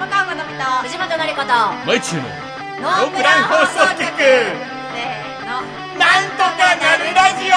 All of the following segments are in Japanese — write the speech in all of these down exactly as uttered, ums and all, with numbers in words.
山川好みと藤本のりことマイチューのノノープラン放送局。 せーのなんとかなるラジ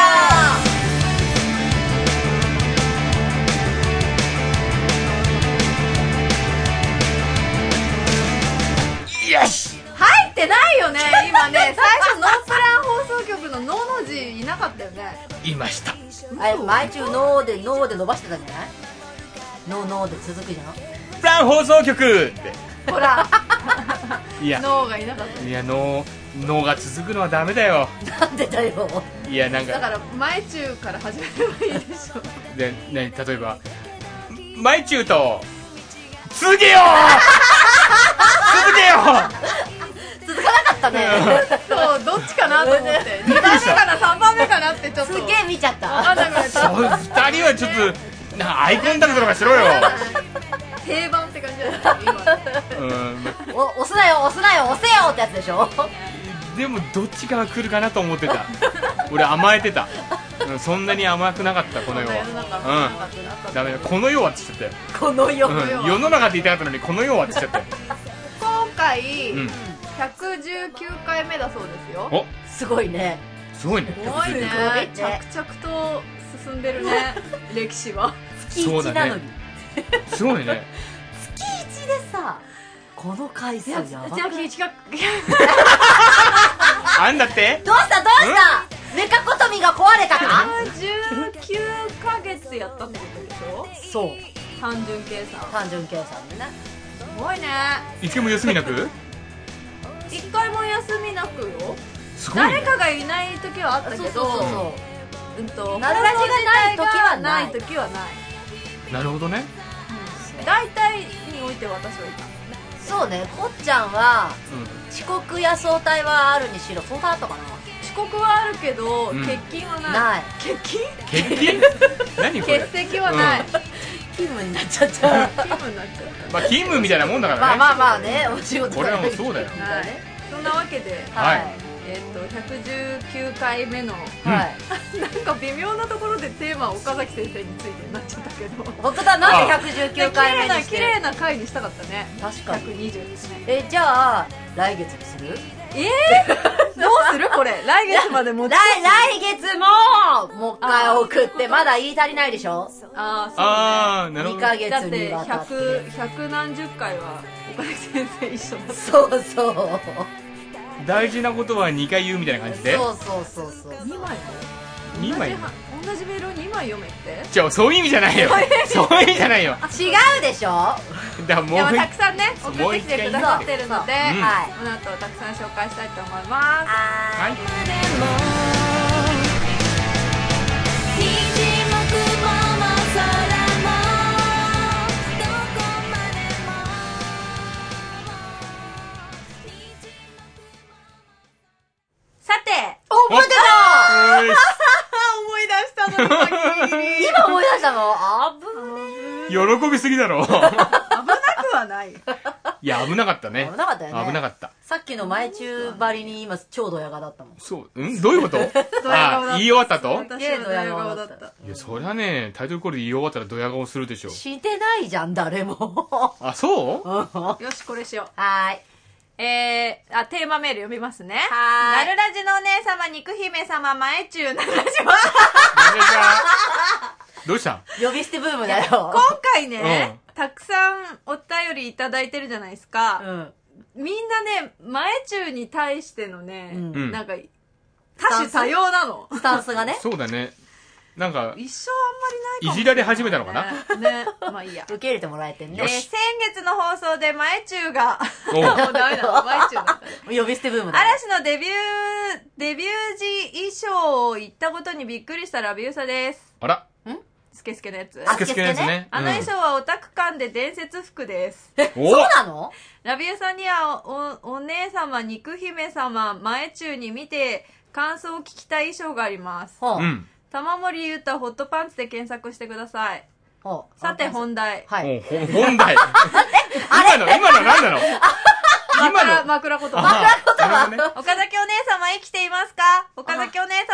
オ。よし。 入ってないよね今ね。最初ノープラン放送局のノーの字いなかったよね。 いました。 あれ毎週ノーでノーで伸ばしてたんじゃない？ノーノーで続くじゃん。 プラン放送局ってほらいやノーがいなかった。 いやノーノーが続くのはダメだよ。 なんでだよ。 いやなんかだから前中から始めればいいでしょ。 で、ね、例えばマイチューと続けよう続けよ続かなかったね。 そうどっちかなと思ってにばんめかなさんばんめかなってちょっとすげえ見ちゃった。 分かんなくなっうそうた。 ふたりはちょっとなアイコンタクトとかしろよ。 定番って感じだった今うんお押すなよ押すなよ押せよってやつでしょ。 でもどっちかが来るかなと思ってた。俺甘えてた、うん、そんなに甘くなかったこの世世の中もなかったなかったは。うん、ダメだこの世はって言っちゃっこの世。 たよ、うん、世の中って言いたかったのにこの世はって言っちゃったよ。 今回、 うん、 ひゃくじゅうきゅうかいめだそうですよ。 おすごいね。 すごいね。 すごいねすごいね着々と進んでるね歴史は。 月いちなのに、 すごいね。 月いちでさこの回数やばくない？ じゃああんだってどうしたどうしたメカコトミが壊れたか？ ひゃくじゅうきゅうかげつやったってことでしょ。 そう単純計算単純計算でね。 すごいね。 一回も休みなく一回も休みなくよ。 すごいね。 誰かがいない時はあったけど、 そうそうそううんとなるラジがない時はない放送自体がない時はない。 なるほどね。 大体において私はいた。 そうね。こっちゃんはう遅刻や早退はあるにしろ早退あったかな？ 遅刻はあるけど、 うん欠勤はない。 ない。 欠勤？ ん欠勤何これ。 欠席はない。 うん勤務になっちゃった気分になっちゃった。 まあ勤務みたいなもんだからね。 まあまあまあねお仕事これはもうそうだよはい。そんなわけで、 はいはいえっとひゃくじゅうきゅうかいめのはいなんか微妙なところでテーマは岡崎先生についてになっちゃったけど。 本当だ。なんでひゃくじゅうきゅうかいめにして綺麗な綺麗な回にしたかったね。 確かに。 ひゃくにじゅうですね。 えじゃあ来月にする？ えー、どうするこれ来月まで持ち来来月ももう一回送ってまだ言い足りないでしょ。 あああなるほにど。 かげつあそうね。だってにわたって百百何十回は岡崎先生一緒だった。 そうそう大事なことはにかい言うみたいな感じで。 そうそうそうそうにまいにまい同じは同じメールをにまい読めって。 じゃあそういう意味じゃないよ。そういう意味じゃないよ。 違うでしょ。 だからもういやたくさんね送ってきてくださってるので、 うんはいこの後たくさん紹介したいと思います。 ははいい。 さてお覚えてた。 おーい思い出したの今ギリギリ今思い出したの。あぶね喜びすぎだろ。 危なくはない。 いや危なかったね。 危なかったよね。 危なかった。 さっきの前中張りに今超ドヤ顔だったもん。 そう、んどういうことドヤ顔だったあ、言い終わったと私はドヤ顔だった。 いや、そりゃね、タイトルコールで言い終わったらドヤ顔するでしょ。 してないじゃん誰も。 あ、そうはよしこれしよう。 ーい。 えー、あ、テーマメール読みますね。 はーいなるラジのお姉様、肉姫様、前中、なるラジは。 なんでじゃどうした呼び捨てブームだよ。 今回ね、たくさんお便りいただいてるじゃないですか。 うん。 みんなね、前中に対してのね、 うんなんか、多種多様なの。 スタンスがね。 そうだね。なんか、 一生あんまりないかもしれない、 いじられ始めたのかなね。まあいいや。 受け入れてもらえてんえー、 ね。 先月の放送で前中が、 おもうダメだ、前中だった。 呼び捨てブームだよ。 嵐のデビュー、デビュー時衣装を言ったことにびっくりしたラビューサです。 あら、 スケスケのやつ。 あスケスケのやつね。 あの衣装はオタク館で伝説服です。 おそうなの？ ラビューさんにはお、お姉様、肉姫様、前中に見て感想を聞きたい衣装があります。 ほう。 うん。 玉森ゆうたホットパンツで検索してください。 ほう。 さて本題。 はい。 おほ本題。今の、今の何なの今枕、 の。 枕言葉。 あなるほどね。 岡崎お姉様生きていますか？岡崎お姉様の高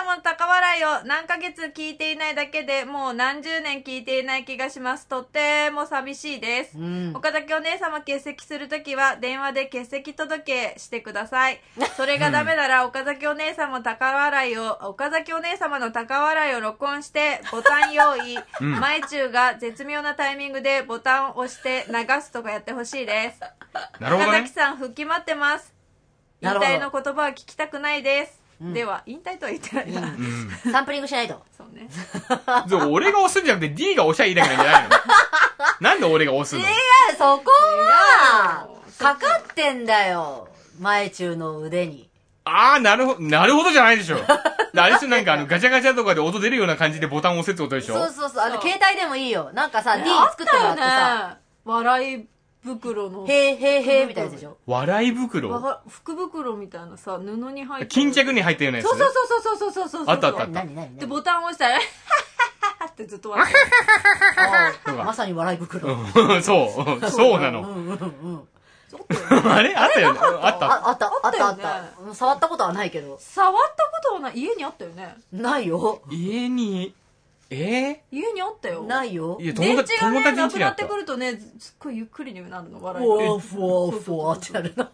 笑いを何ヶ月聞いていないだけでもう何十年聞いていない気がします。とっても寂しいです。 うん、 岡崎お姉様欠席するときは電話で欠席届けしてください。それがダメなら岡崎お姉様高笑いを、岡崎お姉様の高笑いを録音してボタン用意、うん、前中が絶妙なタイミングでボタンを押して流すとかやってほしいです。 なるほどね、 岡崎さん復帰待ってます。引退の言葉は聞きたくないです。うん、では引退とは言ってないな、うんうん、サンプリングしないと。 そうね。 俺が押すんじゃなくて D が押しゃいいだけなんじゃないの？なんで俺が押すの？ いや、そこはかかってんだよ、前中の腕に。 ああ、なるほど、なるほどじゃないでしょ。あれですよ、なんかあのガチャガチャとかで音出るような感じでボタンを押せってことでしょ。 そうそうそう、あの携帯でもいいよ。なんかさ D 作ってもらってさ、 笑い袋のへーへーへーみたいなやつでしょ。 笑い袋、 福袋みたいなさ、布に入って巾着に入ったようなやつ。 そうそうそうそうそうそうそうそう。 あったあったあった。 何何でボタンを押したらってずっと笑ってる。 まさに笑い袋。 そうそうなの。 うんうんうん。 あれあったよね。あったあったあったあった。触ったことはないけど。 触ったことはない。家にあったよね。 ないよ。 家にえー、家にあったよ。 ないよ。 電池がね、なくなってくるとね、すっごいゆっくりになるの、笑いが。 ふわふわふわってなるの。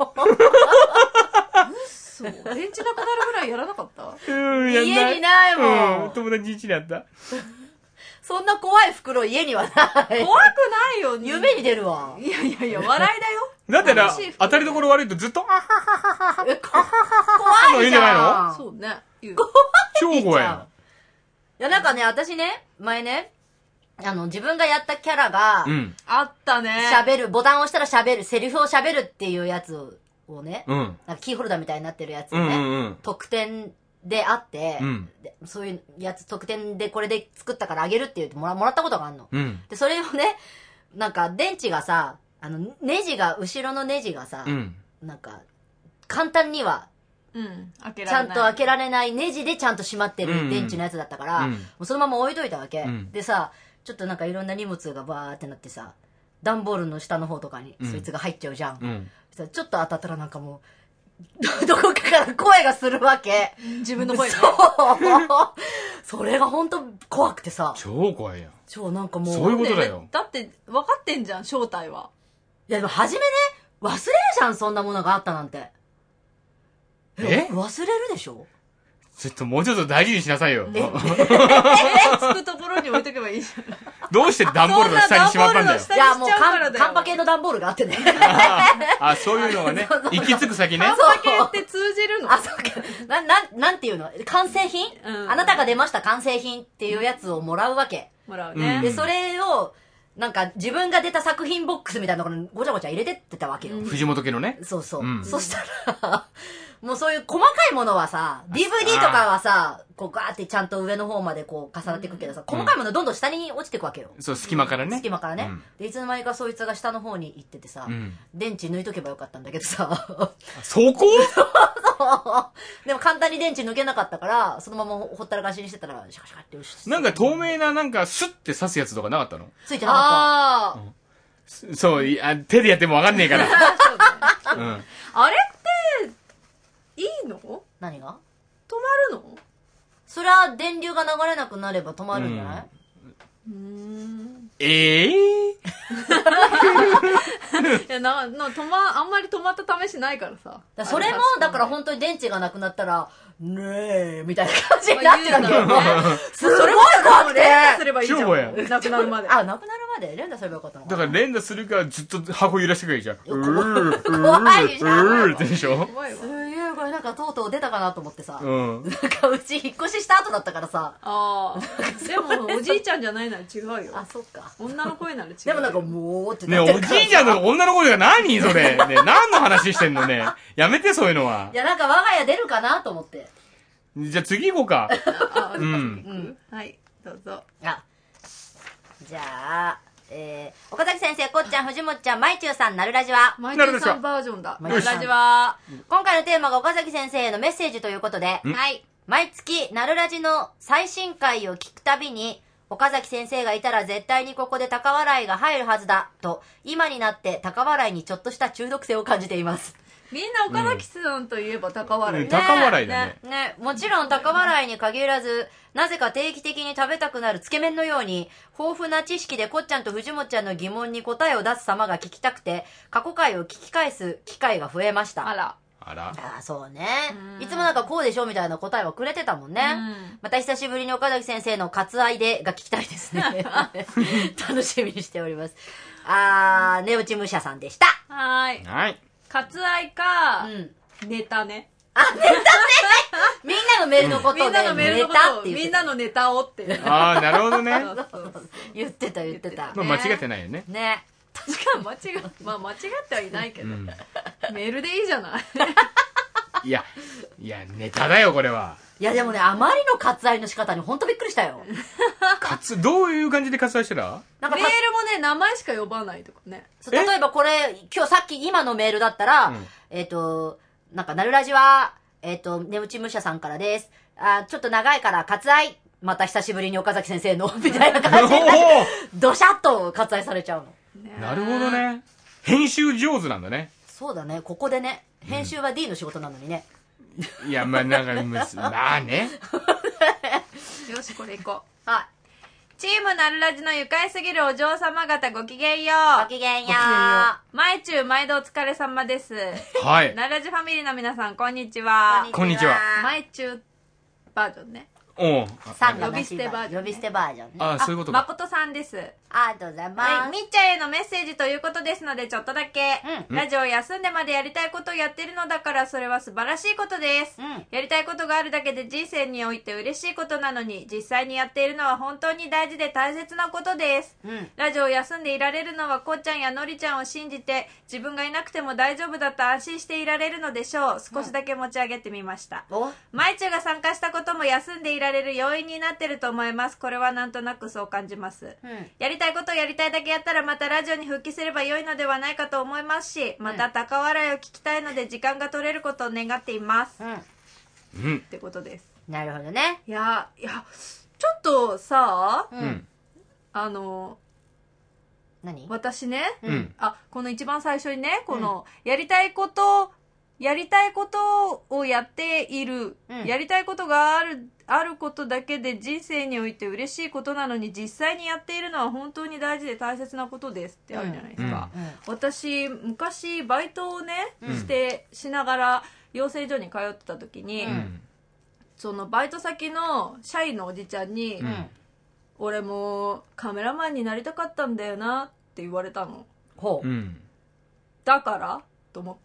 嘘。電池なくなるぐらいやらなかった？ うん、 家にないもん。 うん、友達家にあった。 そんな怖い袋家にはない。怖くないよ。 夢に出るわ。 いやいやいや、笑いだよ。 だってな、当たりどころ悪いとずっと、あはははは。 怖いじゃん。 そうね。 超怖いな。 いや、なんかね、私ね、前ね、あの、自分がやったキャラが、 うん、あったね。 喋る、ボタンを押したら喋る、セリフを喋るっていうやつをね、うん、なんかキーホルダーみたいになってるやつをね、うんうんうん、特典であって、うん、そういうやつ特典でこれで作ったからあげるって言ってもら、もらったことがあるの、うん。で、それをね、なんか電池がさ、あの、ネジが、後ろのネジがさ、うん、なんか、簡単には、うん、開けられない。ちゃんと開けられないネジでちゃんと閉まってる電池のやつだったから、うん、もうそのまま置いといたわけ、うん、でさ、ちょっとなんかいろんな荷物がバーってなってさ、段ボールの下の方とかにそいつが入っちゃうじゃん、うん、ちょっと当たったらなんかもうどこかから声がするわけ、 自分の声ね。 そうそれが本当怖くてさ、 超怖いやん。 超なんかもうそういうことだよ。 だって分かってんじゃん正体は。 いやでも初めね、忘れるじゃん、そんなものがあったなんて。え忘れるでしょ。 ちょっともうちょっと大事にしなさいよ。えつくところに置いとけばいいじゃん。 どうして段ボールの下にしまったんだよ。 いやもうカンパ系の段ボールがあってね。 ああ、そういうのがね、行き着く先ね。 カンパ系って通じるの？ あ、そうか。な、な、なんていうの？完成品、うん、あなたが出ました完成品っていうやつをもらうわけ。 もらうね。 で、それを、なんか自分が出た作品ボックスみたいなところにごちゃごちゃ入れてってたわけよ。 うん、藤本家のね。 そうそう。うん、そしたら、もうそういう細かいものはさ、ディーブイディー とかはさ、こうガーってちゃんと上の方までこう重なっていくけどさ、細かいものどんどん下に落ちていくわけよ。 そう、隙間からね。 隙間からね。うん、で、いつの間にかそいつが下の方に行っててさ、うん、電池抜いとけばよかったんだけどさ。 そこでも簡単に電池抜けなかったから、そのままほったらかしにしてたら、シャカシャカって押して。 なんか透明ななんかスッて刺すやつとかなかったの？ ついてなかった。ああ、 うん。そう、あ、手でやってもわかんねえから。 うん、あれって、いいの？ 何が？ 止まるの？ それは電流が流れなくなれば止まるんじゃない？ うーん。 ええー、いやな、な、止ま、あんまり止まった試しないからさ。 だそれも、だから本当に電池がなくなったら、ねえ、みたいな感じになってたけどね。すごい怖くて。 連打すればいいじゃん。 超や。 なくなるまで。 あ、なくなるまで連打すればよかったのかな。 だから連打するからずっと箱揺らしてくれるじゃん。うー、怖いじゃん。 うーってでしょ？ 怖いわ。 すげえ、これなんかとうとう出たかなと思ってさ。うん。なんかうち引っ越しした後だったからさ。 ああ。でもおじいちゃんじゃないなら違うよ。 あ、そっか。 女の声なら違う。 でもなんかもうってなってるから。ねえ、おじいちゃんの女の声が何それ。ねえ、何の話してんのね。やめてそういうのは。 いや、なんか我が家出るかなと思って。 じゃあ次行こうか。 あ、うん。うん。はい、どうぞ。 あ、じゃあ、えー、岡崎先生、こっちゃん、藤本ちゃん、まいちゅうさん、なるラジは。 まいちゅうさんバージョンだ。なるラジは。 今回のテーマが岡崎先生へのメッセージということで、はい。毎月、なるラジの最新回を聞くたびに、岡崎先生がいたら絶対にここで高笑いが入るはずだ、と、今になって高笑いにちょっとした中毒性を感じています。 みんな岡崎さんといえば高笑い、 うん、高笑いだね。 ね。ね。もちろん高笑いに限らず、なぜか定期的に食べたくなるつけ麺のように、豊富な知識でこっちゃんと藤本ちゃんの疑問に答えを出す様が聞きたくて、過去回を聞き返す機会が増えました。 あら。 あら。 ああ、そうね。いつもなんかこうでしょみたいな答えはくれてたもんね。んまた久しぶりに岡崎先生の割愛でが聞きたいですね。楽しみにしております。あー、寝落ち武者さんでした。 はーい。 はい。 割愛か、 うん、 ネタね。 あ、ネタねみんなのメールのことで、 みんなのメールのことを、みんなのネタをって。 ああ、なるほどね。 言ってた言ってた。 まあ間違ってないよね。 ね。 確かに間違って、まあ間違ってはいないけど、うん、メールでいいじゃないいや、いや、ネタだよ、これは。 いや、でもね、あまりの割愛の仕方に本当びっくりしたよ。 割、どういう感じで割愛してた？ なんかメールもね、名前しか呼ばないとかね。 例えばこれ、今日さっき今のメールだったら、うん、えっと、なんか、なるラジは、えっと、寝落ち武者さんからです。あ、ちょっと長いから割愛。また久しぶりに岡崎先生の、みたいな感じで、ドシャッと割愛されちゃうの。 なるほどね。編集上手なんだね。 そうだね。ここでね、編集は D の仕事なのにね。 うん、いや、まあ、なんか、まあね。 よし、これ行こう。 はい。 チームなるラジの愉快すぎるお嬢様方ごきげんよう。 ごきげんよう。毎中毎度お疲れ様です。 はい。 なるラジファミリーの皆さん、こんにちは。 こんにちは。 毎中バージョンね。 おう。 呼び捨てバージョン、 ね。呼び捨てバージョンね。 あ、そういうことか。 誠さんです。 ありがとうございます。 はい。みっちゃんへのメッセージということですので、ちょっとだけ。うん、ラジオを休んでまでやりたいことをやってるのだから、それは素晴らしいことです。うん、やりたいことがあるだけで人生において嬉しいことなのに、実際にやっているのは本当に大事で大切なことです。うん、ラジオを休んでいられるのは、こっちゃんやのりちゃんを信じて、自分がいなくても大丈夫だと安心していられるのでしょう。少しだけ持ち上げてみました。うん、まいちゅうが参加したことも休んでいられる要因になってると思います。これはなんとなくそう感じます。うん、やりたいことをやりたいだけやったらまたラジオに復帰すれば良いのではないかと思いますし、また高笑いを聞きたいので時間が取れることを願っています。うん。ってことです。 なるほどね。 いや、いや、ちょっとさ、うん、あの、 何？ 私ね、 うん、 あ、この一番最初にね、この、うん、やりたいこと、やりたいことをやっている、うん、やりたいことがある、あることだけで人生において嬉しいことなのに実際にやっているのは本当に大事で大切なことですってあるじゃないですか。うんうん、私、昔バイトをね、うん、して、しながら養成所に通ってた時に、うん、そのバイト先の社員のおじちゃんに、うん、俺もカメラマンになりたかったんだよなって言われたの。 ほう。 うん、 だからと思って。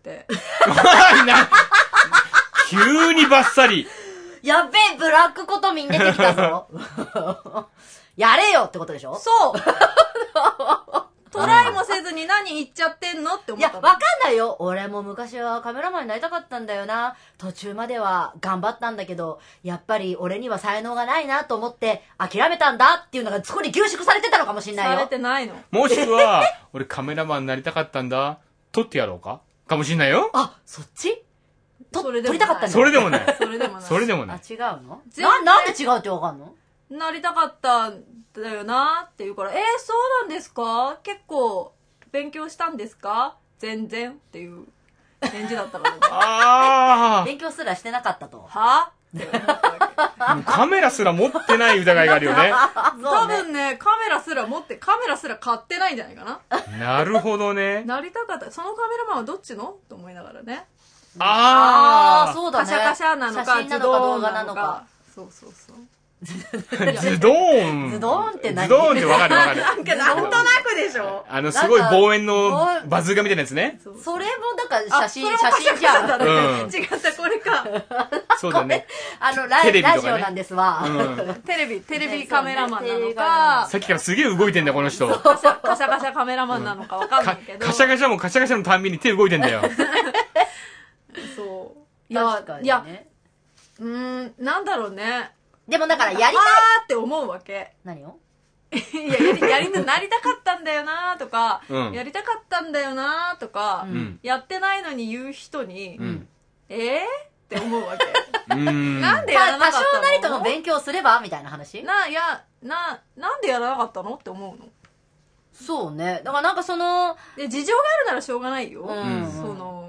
急にバッサリ。 やべえ、ブラックコトミン出てきたぞ。やれよってことでしょ？ そうトライもせずに何言っちゃってんのって思った。 いや、わかんないよ。俺も昔はカメラマンになりたかったんだよな。途中までは頑張ったんだけど、やっぱり俺には才能がないなと思って諦めたんだっていうのがそこに凝縮されてたのかもしんないよ。 されてないの。 もしくは、俺カメラマンになりたかったんだ。撮ってやろうかかもしんないよ。 あ、そっちと撮りたかったんだ。 それでもない。 それでもない。 それでもない。 あ、違うの？な、なんで違うってわかんの？ なりたかったんだよなって言うから、えー、そうなんですか？結構勉強したんですか？全然っていう返事だったからね。 ああ。 勉強すらしてなかったと。 はって思ったわけ。 カメラすら持ってない疑いがあるよね。 多分ね、カメラすら持って、カメラすら買ってないんじゃないかな。 なるほどね。 なりたかった。そのカメラマンはどっちのと思いながらね。 ああ、そうだね。 カシャカシャなのか、自動なのか。そうそうそう。 ズドーン。 ズドーンって何？ ズドーンってわかるわかる。 なんかなんとなくでしょ。 あの、すごい望遠のバズーカみたいなやつね。 それもだから写真、写真じゃん。 違った、これか。 そうだね。 あの、ラジオなんですわ。 テレビ、テレビカメラマンなのか。 さっきからすげえ動いてんだよ、この人。 カシャカシャカメラマンなのかわかんないけど。 カシャカシャもカシャカシャのたんびに手動いてんだよ。 そう。 いや、いや、 うーん、なんだろうね。 でもだからやりたいって思うわけ。 何を？ いや、やり、やり、なりたかったんだよなとか、うん、やりたかったんだよなとか、うん、やってないのに言う人に、うん、えーって思うわけ。うんなんでやらなかったの？ 多少なりとも勉強すればみたいな話？ な、いや、な、なんでやらなかったのって思うの？ そうね。だからなんかその、 で事情があるならしょうがないよ。うん、その、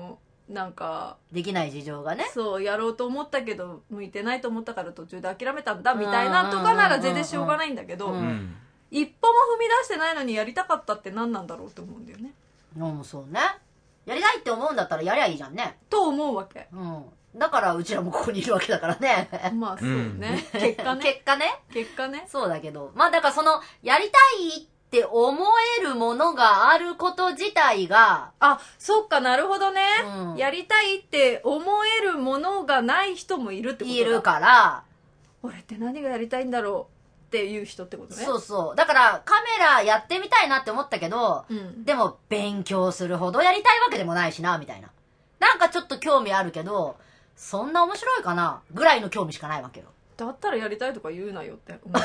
なんかできない事情がね、 そうやろうと思ったけど向いてないと思ったから途中で諦めたんだみたいなとかなら全然しょうがないんだけど、 うんうん、 一歩も踏み出してないのにやりたかったって何なんだろうと思うんだよね。 うん、そうね。やりたいって思うんだったらやりゃいいじゃんね。 と思うわけ。 うん。だからうちらもここにいるわけだからね。 まあそうね。うん、結果ね。 結果ね。 結果ね。 そうだけど。まあだからその、やりたいって思えるものがあること自体が。 あ、そっか、なるほどね、 うん。 やりたいって思えるものがない人もいるってことだ。 いるから。 俺って何がやりたいんだろうっていう人ってことね。 そうそう。だからカメラやってみたいなって思ったけど、うん、でも勉強するほどやりたいわけでもないしな、みたいな。なんかちょっと興味あるけど、そんな面白いかなぐらいの興味しかないわけよ。 だったらやりたいとか言うなよって思う。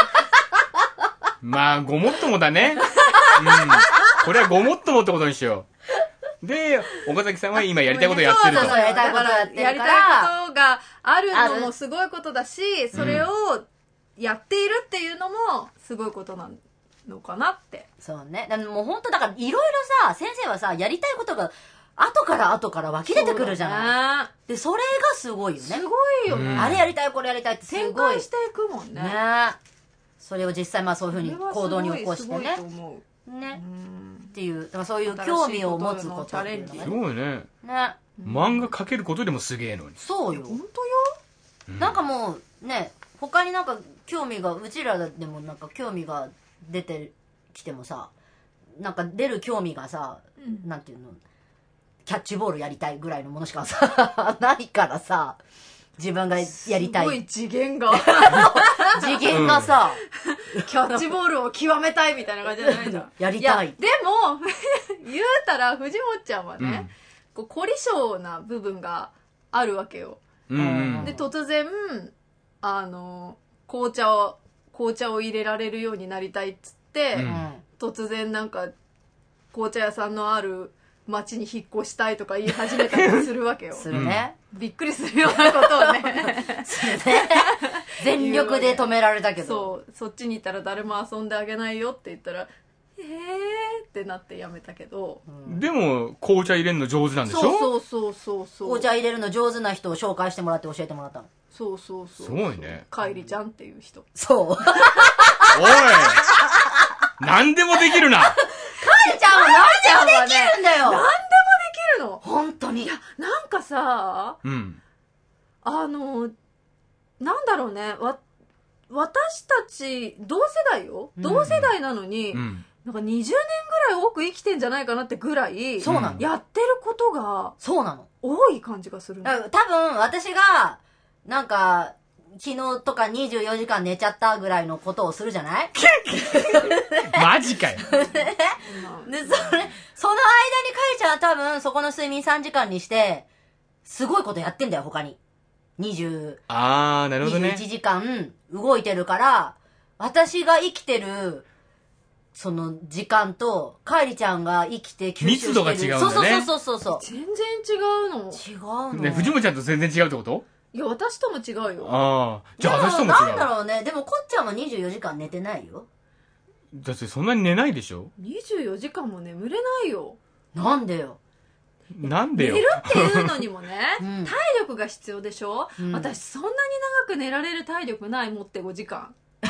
まあ、ごもっともだね。うん。これはごもっともってことにしよう。で、岡崎さんは今やりたいことやってると。 そうそうそう、やりたいことやってるから。 やりたいことがあるのもすごいことだし、それをやっているっていうのもすごいことなのかなって。 そうね。だもう本当だからいろいろさ、先生はさ、やりたいことが後から後から湧き出てくるじゃない。で、それがすごいよね。 すごいよね。 あれやりたい、これやりたいってすごい。 展開していくもんね。ね。 それを実際まあそういうふうに行動に起こしてね。ね。っていう、だからそういう興味を持つことっていうのがね。 すごいね。 ね。 漫画描けることでもすげえのに。 そうよ。 本当よ。なんかもうね、他になんか興味が、うちらでもなんか興味が出てきてもさ、なんか出る興味がさ、なんていうの、キャッチボールやりたいぐらいのものしかさ、ないからさ、自分がやりたい。 すごい次元が。 次元がさ、 うん、キャッチボールを極めたいみたいな感じじゃないじゃん。 やりたい。いでも、言うたら藤本ちゃんはね、うん、こう凝り性な部分があるわけよ。 うん、 で、突然、あの、紅茶を、紅茶を入れられるようになりたいっつって、うん、突然なんか、紅茶屋さんのある町に引っ越したいとか言い始めたりするわけよ。 するね。 びっくりするようなことをね。 するね。全力で止められたけど。 そう、そっちに行ったら誰も遊んであげないよって言ったら、えーってなってやめたけど。 うん、でも、紅茶入れるの上手なんでしょ？ そうそうそうそう。 紅茶入れるの上手な人を紹介してもらって教えてもらったの。 そうそうそう。 すごいね。 かいりちゃんっていう人。 そう。おい何でもできるな。 かいりちゃんは何でもできるんだよ。 何でもできるの。 本当に。 いや、なんかさ、 うん。 あの、なんだろうね。わ、私たち、同世代よ、うん、同世代なのに、うん、なんかにじゅうねんぐらい多く生きてんじゃないかなってぐらい、 そうなの。 やってることが、 そうなの。 多い感じがするの。 多分、私が、なんか、昨日とかにじゅうよじかん寝ちゃったぐらいのことをするじゃないマジかよ。で、それ、 その間にかいちゃんは多分、そこの睡眠さんじかんにして、すごいことやってんだよ、他に。にじゅう、 あー、なるほどね。 にじゅういちじかん動いてるから、私が生きてる、その時間と、かいりちゃんが生きて吸収してる。 密度が違うんだね。 そうそうそうそうそう。 全然違うの。 違うの。 ね、藤本ちゃんと全然違うってこと？ いや、私とも違うよ。 ああ。じゃあ私とも違う。 なんだろうね。でもこっちゃんはにじゅうよじかん寝てないよ。 だってそんなに寝ないでしょ？ にじゅうよじかんも眠れないよ。 なんでよ。 なんでよ。 寝るっていうのにもね、うん、体力が必要でしょ、うん、私そんなに長く寝られる体力ない。持ってごじかん。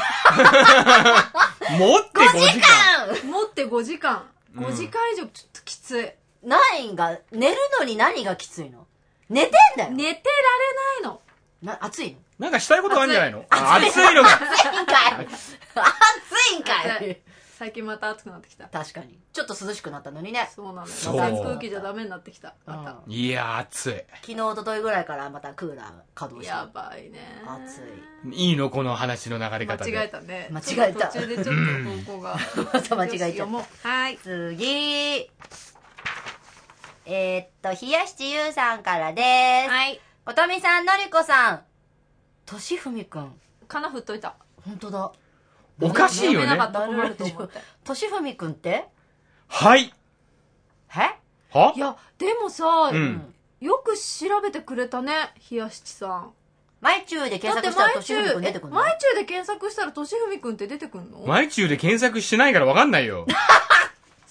持ってごじかん持ってごじかん。ごじかん以上ちょっときつい。 何が、寝るのに何がきついの？寝てんだよ。 寝てられないの。 な、暑いの？ なんかしたいことあるんじゃないの？暑いのが。 暑いんかい。暑いんかい。 最近また暑くなってきた。 確かに。ちょっと涼しくなったのにね。 そうなのよ。扇風機じゃダメになってきた。また。 うん、いや、暑い。 昨日、一昨日ぐらいからまたクーラー稼働して。 やばいね。 暑い。いいのこの話の流れ方で。 間違えたね。 間違えた。 途中でちょっと方向が。 また間違えちゃった。 はい。 次。えー、っと、ひやしちゆうさんからです。 はい。 ことみさん、のりこさん。としふみくん。 かな振っといた。 ほんとだ。 おかしいよね。 としふみくんってはい。 えはいや、でもさ、うん、よく調べてくれたね、ひやしちさん。 マイチューで検索したらとしふみくん出てくるの？ マイチューで検索したらとしふみくんって出てくるの？ マイチューで検索してないからわかんないよ。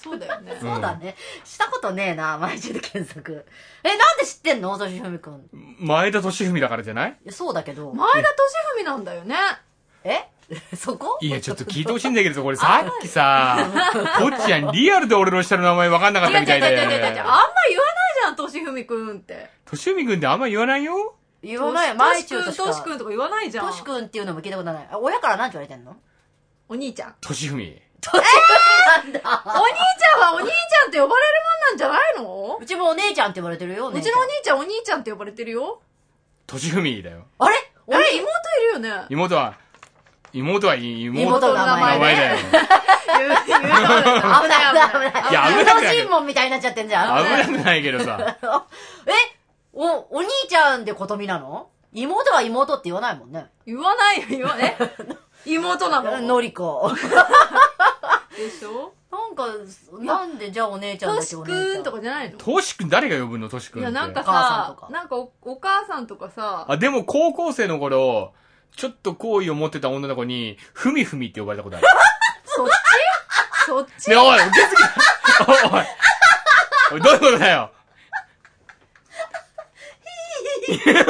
そうだよね。 そうだね。したことねえな、毎日で検索。え、なんで知ってんのとしふみくん。 前田利文だからじゃない？ そうだけど。 前田利文なんだよね。 えそこ？ いや、ちょっと聞いてほしいんだけど、これさっきさ、こっちゃんリアルで俺の下の名前分かんなかったみたいで。 違う違う違う違う。あんま言わないじゃん、としふみくんって。 としふみくんってあんま言わないよ。 言わないよ、毎日としくん、としくんとか言わないじゃん。 としくんっていうのも聞いたことない。親から何て言われてんの？ お兄ちゃん。 としふみ。 としふみなんだ。 お兄ちゃんはお兄ちゃんって呼ばれるもんなんじゃないの？ うちもお姉ちゃんって呼ばれてるよ、 うちのお兄ちゃんお兄ちゃんって呼ばれてるよ。 としふみだよ。 あれ？ あれ、妹いるよね。 妹は、妹は妹の名前だよ。 危ない危ない危ない。いや、危ない。神門みたいになっちゃってんじゃん。 危なくないけどさ。 えお、お兄ちゃんでことみなの？妹は妹って言わないもんね。 言わないよ、言わね。妹なの？ のりこ。 でしょ？ なんか、なんでじゃあお姉ちゃんだけお姉ちゃん。 としくんとかじゃないの？ としくん誰が呼ぶのとしくんって。 いや、なんかさ、なんか お, お母さんとかさ。 あ、でも高校生の頃、ちょっと好意を持ってた女の子に、ふみふみって呼ばれたことある。 そっちそっちね、おい、受けすぎおい、おい、どういうことだよ。 え、それは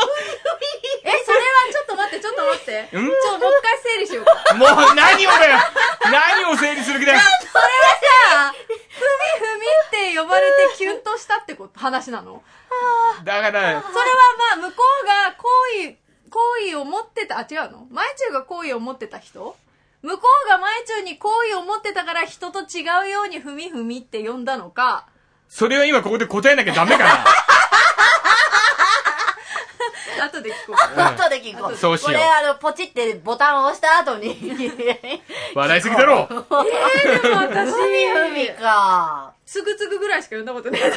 ちょっと待って、ちょっと待って。んちょ、もう一回整理しようか。 もう何をだよ何を整理する気だよ。 それはさ、ふみふみって呼ばれてキュンとしたってこと話なの？ だから、それはまあ、向こうが好意、好意を持ってた、あ、違うの？まいちゅうが好意を持ってた人？向こうがまいちゅうに好意を持ってたから人と違うようにふみふみって呼んだのか。 それは今ここで答えなきゃダメかな。 後で聞こう。 後で聞こう。 そうしよう。 これあの、ポチってボタンを押した後に。 笑いすぎだろ。 えー、でも私。 ふみふみか。 つぐつぐぐらいしか呼んだことねえな。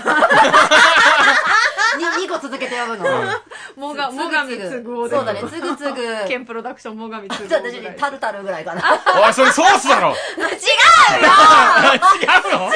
にこ続けて呼ぶの。 もが、もがみつぐおで。 そうだね、つぐつぐ。 ケンプロダクションもがみつぐ。 私、タルタルぐらいかな。 おい、それソースだろ。 違うよ違うの？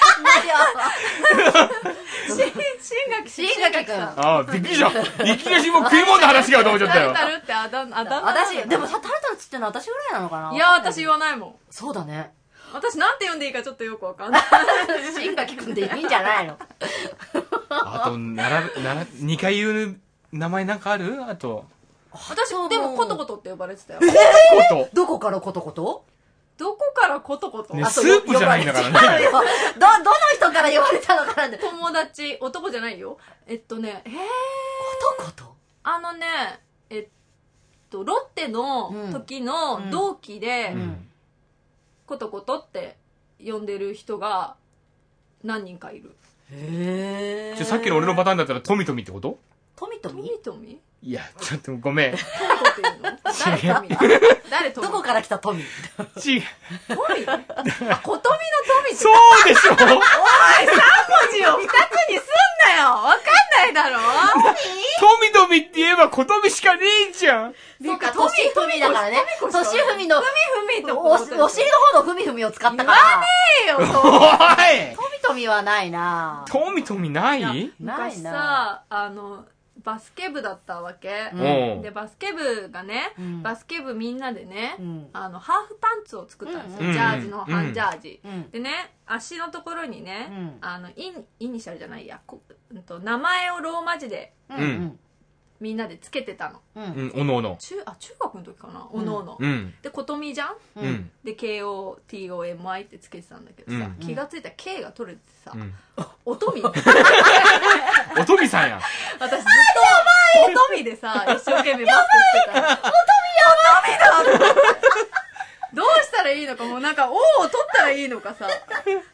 新垣新垣くん。 ああ、びっくりした。いきなりもう食い物の話がと思っちゃったよ。 タルタルってあだ、あだ私、でもさ、タルタルっつってのは私ぐらいなのかな？ いや、私言わないもん。 そうだね。 私なんて呼んでいいかちょっとよくわかんない。 新垣くんでいいんじゃないの？ あと、なら、なら、にかい言う名前なんかある？あと。 私、でもコトコトって呼ばれてたよ。 コトコト？ どこからコトコト？ どこからコトコト？ ね、スープじゃないんだからね。 ど、どの人から言われたのかなんで。 友達、男じゃないよ。えっとね、えー。 コトコト？ あのね、えっと、ロッテの時の同期で、うんうん、コトコトって呼んでる人が何人かいる。 へー。 じゃ、さっきの俺のパターンだったらトミトミってこと？ トミトミ？ トミトミ？ いや、ちょっとごめん。 トミトっていうの？誰トミ？誰トミ？ どこから来たトミ？ 違う。 トミ？あ、小トミのトミって。 そうでしょ？おい、さんもじをふたつにすんなよ。わかんないだろ？ トミトミって言えば小トミしかねえじゃん。 そうか、トミトミだからね。トシフミの、 ふみふみとお、お尻の方のふみふみを使ったから。 言わねえよ、 おい！ トミトミはないな。 トミトミない？ 昔さ、あの、バスケ部だったわけ、うん、でバスケ部がね、うん、バスケ部みんなでね、うん、あのハーフパンツを作ったんですよ、うん、ジャージの半ジャージ、うん、でね足のところにね、うん、あのイン、イニシャルじゃないやこ、うんと、名前をローマ字で、うん、みんなでつけてたの、 うん、おのおの中あ中学の時かな、おのおの、 うん、 でことみじゃん、うん、で ケーオーティーオーエムアイ ってつけてたんだけどさ、うん、気がついたら K が取れてさ、うん、おとみおとみさんや。 私ずっとおとみでさ一生懸命マスクしてたらおとみやおとみだどうしたらいいのか、もうなんか O を取ったらいいのかさ K を K を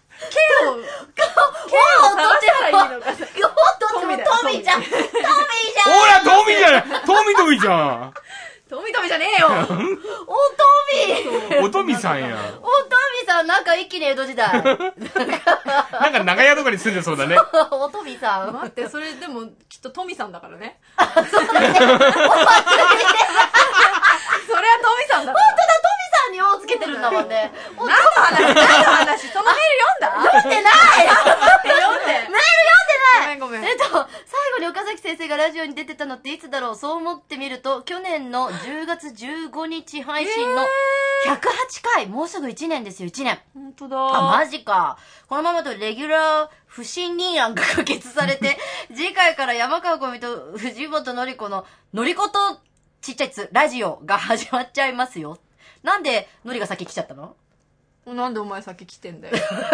探したらいいのかさトミだよ、トミじゃん、トミじゃん、 ほらトミじゃない、トミトミじゃん、 トミトミじゃねえよおとみおとみさんや。 おとみさん、なんか一気に江戸時代なんか長屋とかに住んでそうだね。 おとみさん待って、それでもきっとトミさんだからね。 それはトミさんだから。 本当だ、トミさんにをつけてるんだもんね。 何の話、何の話、そのメール読んだ？ 読んでない読んで。 メール読んでない。 ごめんごめん。 えっと、最後に岡崎先生ががラジオに出てたのっていつだろう。そう思ってみると、去年のじゅうがつじゅうごにち配信のひゃくはちかい、もうすぐいちねんですよ、いちねん。 本当だ。 あ、マジか。このままとレギュラー不信任案が可決されて、次回から山川小美と藤本のり子ののりことちっちゃいつラジオが始まっちゃいますよ。なんでのりが先来ちゃったの？ なんでお前先来てんだよ。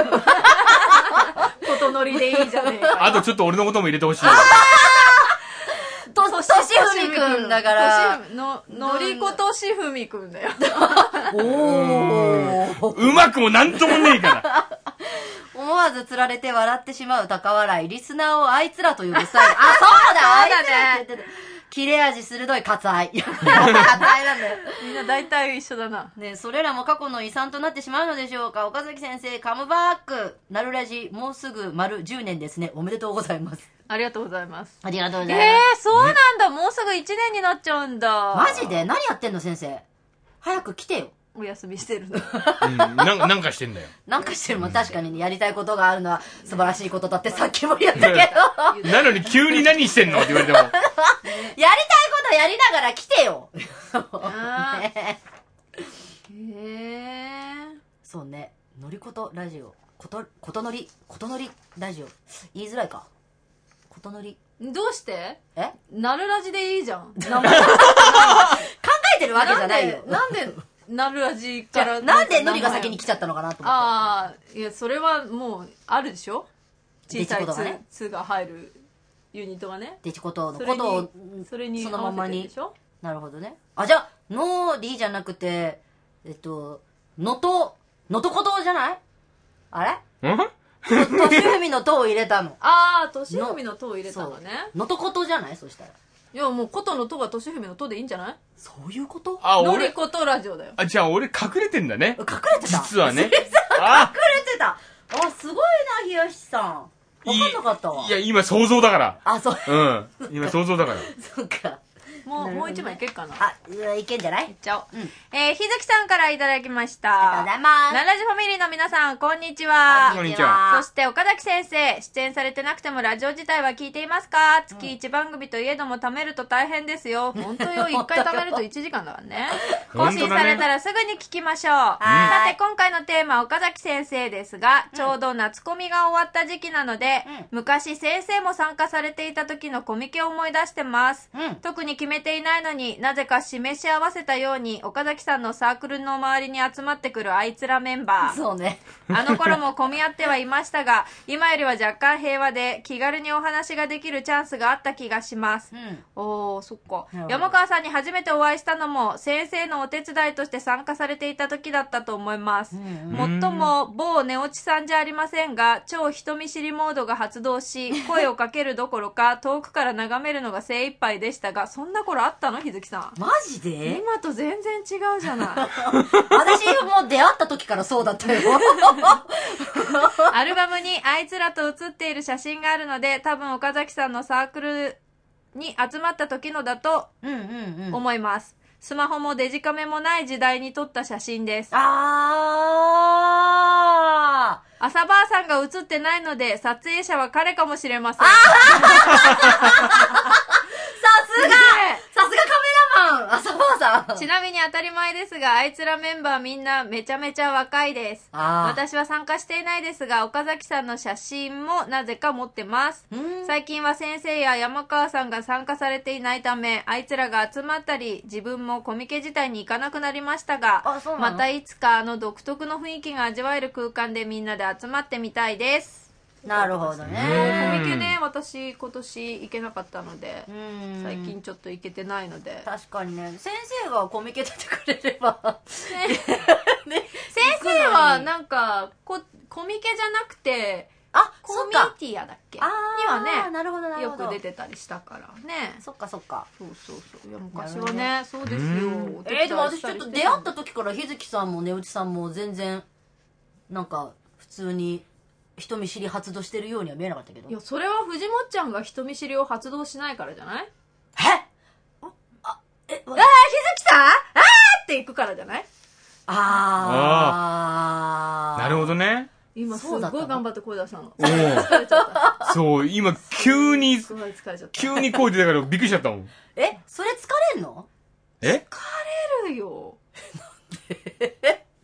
ことのりでいいじゃねえか。 あとちょっと俺のことも入れてほしい。 と、としふみくんだから。 の、のりことしふみくんだよ。 おー。 うまくもなんともねえから。 思わず釣られて笑ってしまう高笑い。リスナーをあいつらと呼ぶスタイル。あ、そうだ、あいつらって言ってた。切れ味鋭い割愛。割愛なんだよ。 みんな大体一緒だな。 ね、それらも過去の遺産となってしまうのでしょうか。岡崎先生、カムバック。なるラジ、もうすぐ丸じゅうねんですね。おめでとうございます。 ありがとうございます。 ありがとうございます。 えー、そうなんだ。もうすぐいちねんになっちゃうんだ。 マジで？何やってんの先生。早く来てよ。 お休みしてるの。 うん、なんか、なんかしてんだよ。 なんかしてるもん。確かにやりたいことがあるのは素晴らしいことだってさっきも言ったけど。 なのに急に何してんのって言われても。やりたいことやりながら来てよ。 ね、へえ。 そうね。のりことラジオ。こと、ことのり、ことのりラジオ。言いづらいか。ことのり。 どうして？ え？ なるラジでいいじゃん。考えてるわけじゃないよ。 なんで、なるラジから。 なんでのりが先に来ちゃったのかなと思って。 ああ、いや、それはもう、あるでしょ？小さいつ、ね、つが入るユニットがね。 デチコトのことを、 それに、 そのままに。 でしょ？なるほどね。あ、じゃあ、のりじゃなくて、えっと、のと、のとことじゃない？あれ？ ん？ としふみのとを入れたの。 ああ、としふみのとを入れたのね。 のとことじゃない？そしたら。 いや、もう、ことのとがとしふみのとでいいんじゃない？ そういうこと？ あ、 のりことラジオだよ。 あ、じゃあ俺隠れてんだね。 隠れてた？ 実はね。 隠れてた。あ、すごいな、ひやしさん。わかんなかったわ。 いや、今想像だから。 あ、そう。 うん。今想像だから。 そっか。 もう、もう一枚いけるかな。 あ、いけんじゃない？ いっちゃおう。うん。えー、ひずきさんからいただきました。 ありがとうございます。 ナラジファミリーの皆さん、こんにちは。 こんにちは。 そして、岡崎先生、出演されてなくてもラジオ自体は聞いていますか？月いち番組といえども、貯めると大変ですよ。本当よ、いっかい貯めるといちじかんだからね。更新されたらすぐに聞きましょう。さて、今回のテーマ、岡崎先生ですが、ちょうど夏コミが終わった時期なので、昔先生も参加されていた時のコミケを思い出してます。特に決めていないのに、なぜか示し合わせたように岡崎さんのサークルの周りに集まってくるあいつらメンバー。 そうね。 あの頃も混み合ってはいましたが、今よりは若干平和で気軽にお話ができるチャンスがあった気がします。うん、おー、そっか。山川さんに初めてお会いしたのも先生のお手伝いとして参加されていた時だったと思います。うんうん、もっとも某寝落ちさんじゃありませんが、超人見知りモードが発動し、声をかけるどころか遠くから眺めるのが精一杯でしたが、そんな頃あったの？日月さん。 マジで？ 今と全然違うじゃない。 私も出会った時からそうだったよ。 アルバムにあいつらと写っている写真があるので、多分岡崎さんのサークルに集まった時のだと思います。うんうんうん、スマホもデジカメもない時代に撮った写真です。 あー。 朝ばあさんが写ってないので、撮影者は彼かもしれません。 さすがさすがカメラマン朝ばあさん。 ちなみに当たり前ですが、あいつらメンバーみんなめちゃめちゃ若いです。私は参加していないですが、岡崎さんの写真もなぜか持ってます。最近は先生や山川さんが参加されていないため、あいつらが集まったり、自分もコミケ自体に行かなくなりましたが、またいつかあの独特の雰囲気が味わえる空間でみんなで集まってみたいです。 なるほどね。 コミケね、私今年行けなかったので、最近ちょっと行けてないので。 確かにね、先生がコミケ出てくれれば、ねね、先生はなんかココミケじゃなくて、 あ、 コミティアだっけにはね、 なるほどなるほど、 よく出てたりしたからね。 そっかそっか。 そうそうそう。いや昔はね、そうですよ。 えー、でも私ちょっと出会った時から日月さんも寝内さんも全然なんか普通に人見知り発動してるようには見えなかったけど。 いや、それは藤本ちゃんが人見知りを発動しないからじゃない？ えあ、え、 あー、日月さんあーって行くからじゃない？ あー。 なるほどね。 今すごい頑張って声出したの。 疲れちゃった。そう、今急に、 すごい疲れちゃった。 急に声出たからびっくりしちゃったもん。 え、それ疲れんの？ え？ 疲れるよ。 疲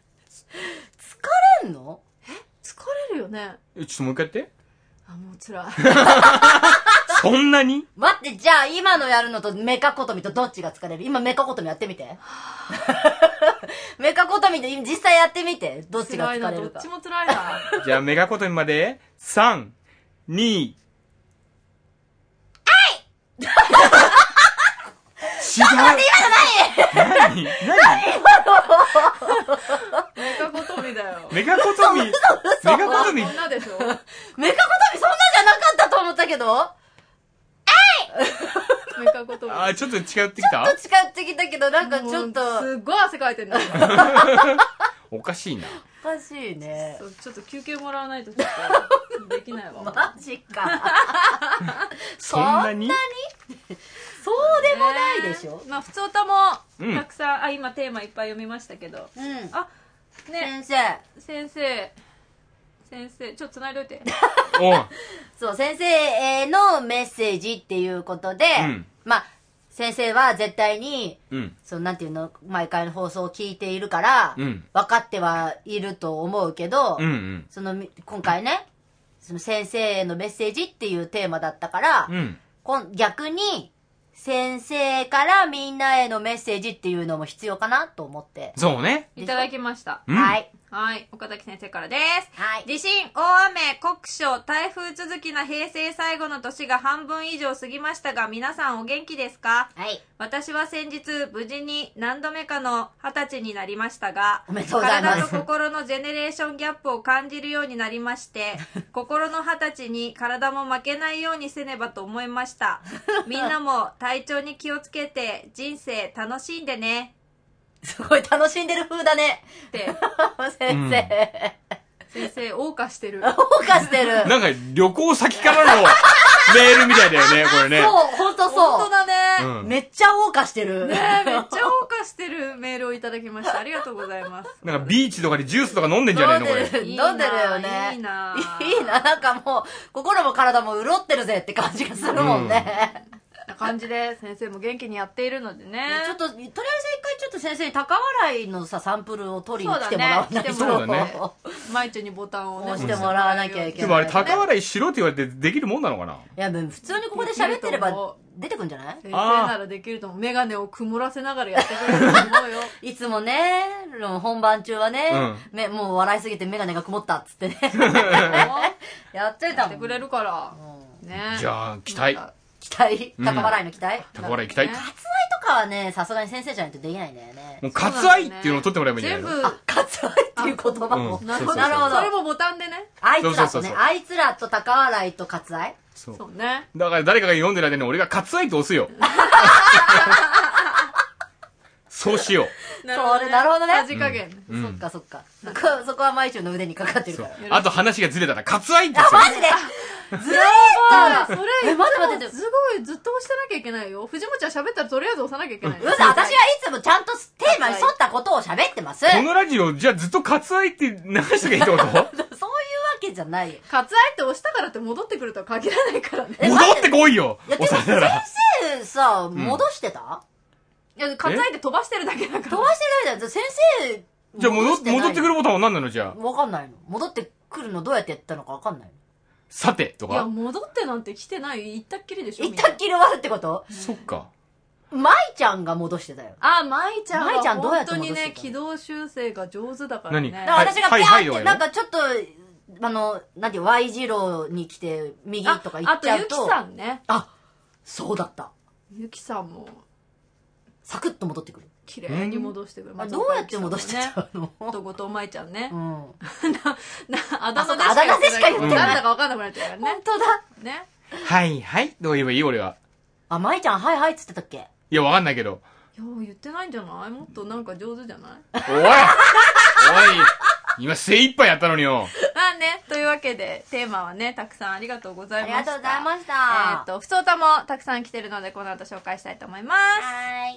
れんの？ え？疲れるよね。 え、ちょっともう一回やって。 あ、もう辛い。 そんなに？ 待って、じゃあ今のやるのとメカコトミとどっちが疲れる？今メカコトミやってみて。メカコトミで実際やってみて。どっちが疲れるか。 どっちも辛いな。 じゃあメガコトミまで、さん、に、 あい違う。 ちょっと待って、今の何？ 何？何？ メカコトミだよ。 メガコトミ、メガコトミ。 そんなでしょ？ メカコトミそんなじゃなかったと思ったけど。 メカコトミ。 あ、ちょっと違ってきた？ ちょっと近ってきたけど、なんかちょっと。 すっごい汗かいてんだよ。 おかしいな。 おかしいね。 そう、ちょっと休憩もらわないとちょっとできないわ。 マジか。 そんなに？ そうでもないでしょ。 まあ、普通歌もたくさん、あ、今テーマいっぱい読みましたけど。 うん。 あ、ね。 先生。 先生。先生、ちょっと繋いどいて。 おう。 そう、先生へのメッセージっていうことで、うん、まあ、先生は絶対に、うん、そのなんていうの、毎回の放送を聞いているから、うん、分かってはいると思うけど、うんうん、その今回ね、その先生へのメッセージっていうテーマだったから、うん、こん逆に、先生からみんなへのメッセージっていうのも必要かなと思って。 そうね。 いただきました。 うん、はい。 はい。岡崎先生からです。 はい。 地震、大雨、酷暑、台風続きな平成最後の年が半分以上過ぎましたが、皆さんお元気ですか？ はい。 私は先日、無事に何度目かの二十歳になりましたが、 おめでとうございます。 体と心のジェネレーションギャップを感じるようになりまして、心の二十歳に体も負けないようにせねばと思いました。みんなも体調に気をつけて人生楽しんでね。 すごい楽しんでる風だね。 って。 先生。 うん、先生、謳歌してる。 謳歌してる。 なんか旅行先からのメールみたいだよね、これね。 そう、ほんとそう。 ほんとだね、 うん。めっちゃ謳歌してる。 ねえ、めっちゃ謳歌してるメールをいただきました。ありがとうございます。 なんかビーチとかでジュースとか飲んでんじゃないのこれ。 飲んでる、飲んでるよね。 いいな。 いいな。なんかもう、心も体も潤ってるぜって感じがするもんね。 うんな感じで先生も元気にやっているのでね。 ちょっととりあえず一回ちょっと先生に高笑いのさサンプルを取りに来てもらわないと。 そうだね。 マイチュにボタンをね押してもらわなきゃいけない。 でもあれ高笑いしろって言われてできるもんなのかな。いや普通にここで喋ってれば出てくんじゃない？ 先生ならできると思う。メガネを曇らせながらやってくれると思うよ。 いつもね本番中はね、うん、めもう笑いすぎてメガネが曇ったっつってね。やってたもん。 やってくれるから。 うん、 ね。 じゃあ期待。 期待高笑いの期待、 うん、高笑い期待。 割愛とかはねさすがに先生じゃないとできないんだよね。 もう割愛っていうのを取ってもらえばいいんじゃないの？ 全部あ割愛っていう言葉も、 うん、なるほどなるほど。それもボタンでね。 あいつらとねあいつらと高笑いと割愛。 そうそうね。 だから誰かが読んでる間に俺が割愛と押すよ。そうしよう。 なるほどね。なるほどね。 さじ加減。 そっかそっか。そこはマイチュの腕にかかってるから。 あと話がずれたら割愛ってあマジでずれたそれえ待って待ってすごいずっと押してなきゃいけないよ。藤本ちゃん喋ったらとりあえず押さなきゃいけない。 うそ私はいつもちゃんとテーマに沿ったことを喋ってます。 このラジオじゃあずっと割愛って流しときゃいいってこと？ そういうわけじゃないよ。 割愛って押したからって戻ってくるとは限らないからね。 戻ってこいよ。 いやでも先生さ戻してた？ いや割愛って飛ばしてるだけだから。 飛ばしてないじゃん。先生じゃあ戻ってくるボタンは何なのじゃあ。 わかんないの。戻ってくるのどうやってやったのかわかんないの。 さてとか。 いや戻ってなんて来てない。行ったっきりでしょ。 行ったっきり終わるってこと？ そっか。 舞ちゃんが戻してたよ。 あ、舞ちゃんは本当にね軌道修正が上手だからね。 だから私がピャーってなんかちょっとあのなんていう Y 字路に来て右とか行っちゃうと。 あとゆきさんね。 あ、そうだった。 ゆきさんもサクッと戻ってくる。 綺麗に戻してくる。 どうやって戻してちゃうの？ と後藤舞ちゃんね。 うん。 な、あだ名でしか言ってない。 なんだかわかんなくなっちゃうからね。 本当だ。 ね。 はいはい。どう言えばいい俺は。 あ、舞ちゃんはいはいっつってたっけ？ いやわかんないけど。 いや言ってないんじゃない？もっとなんか上手じゃない？ おいおい今精一杯やったのによ。 まあね、というわけでテーマはねたくさんありがとうございました。 ありがとうございました。 えっとふつおたもたくさん来てるのでこの後紹介したいと思います。 はい。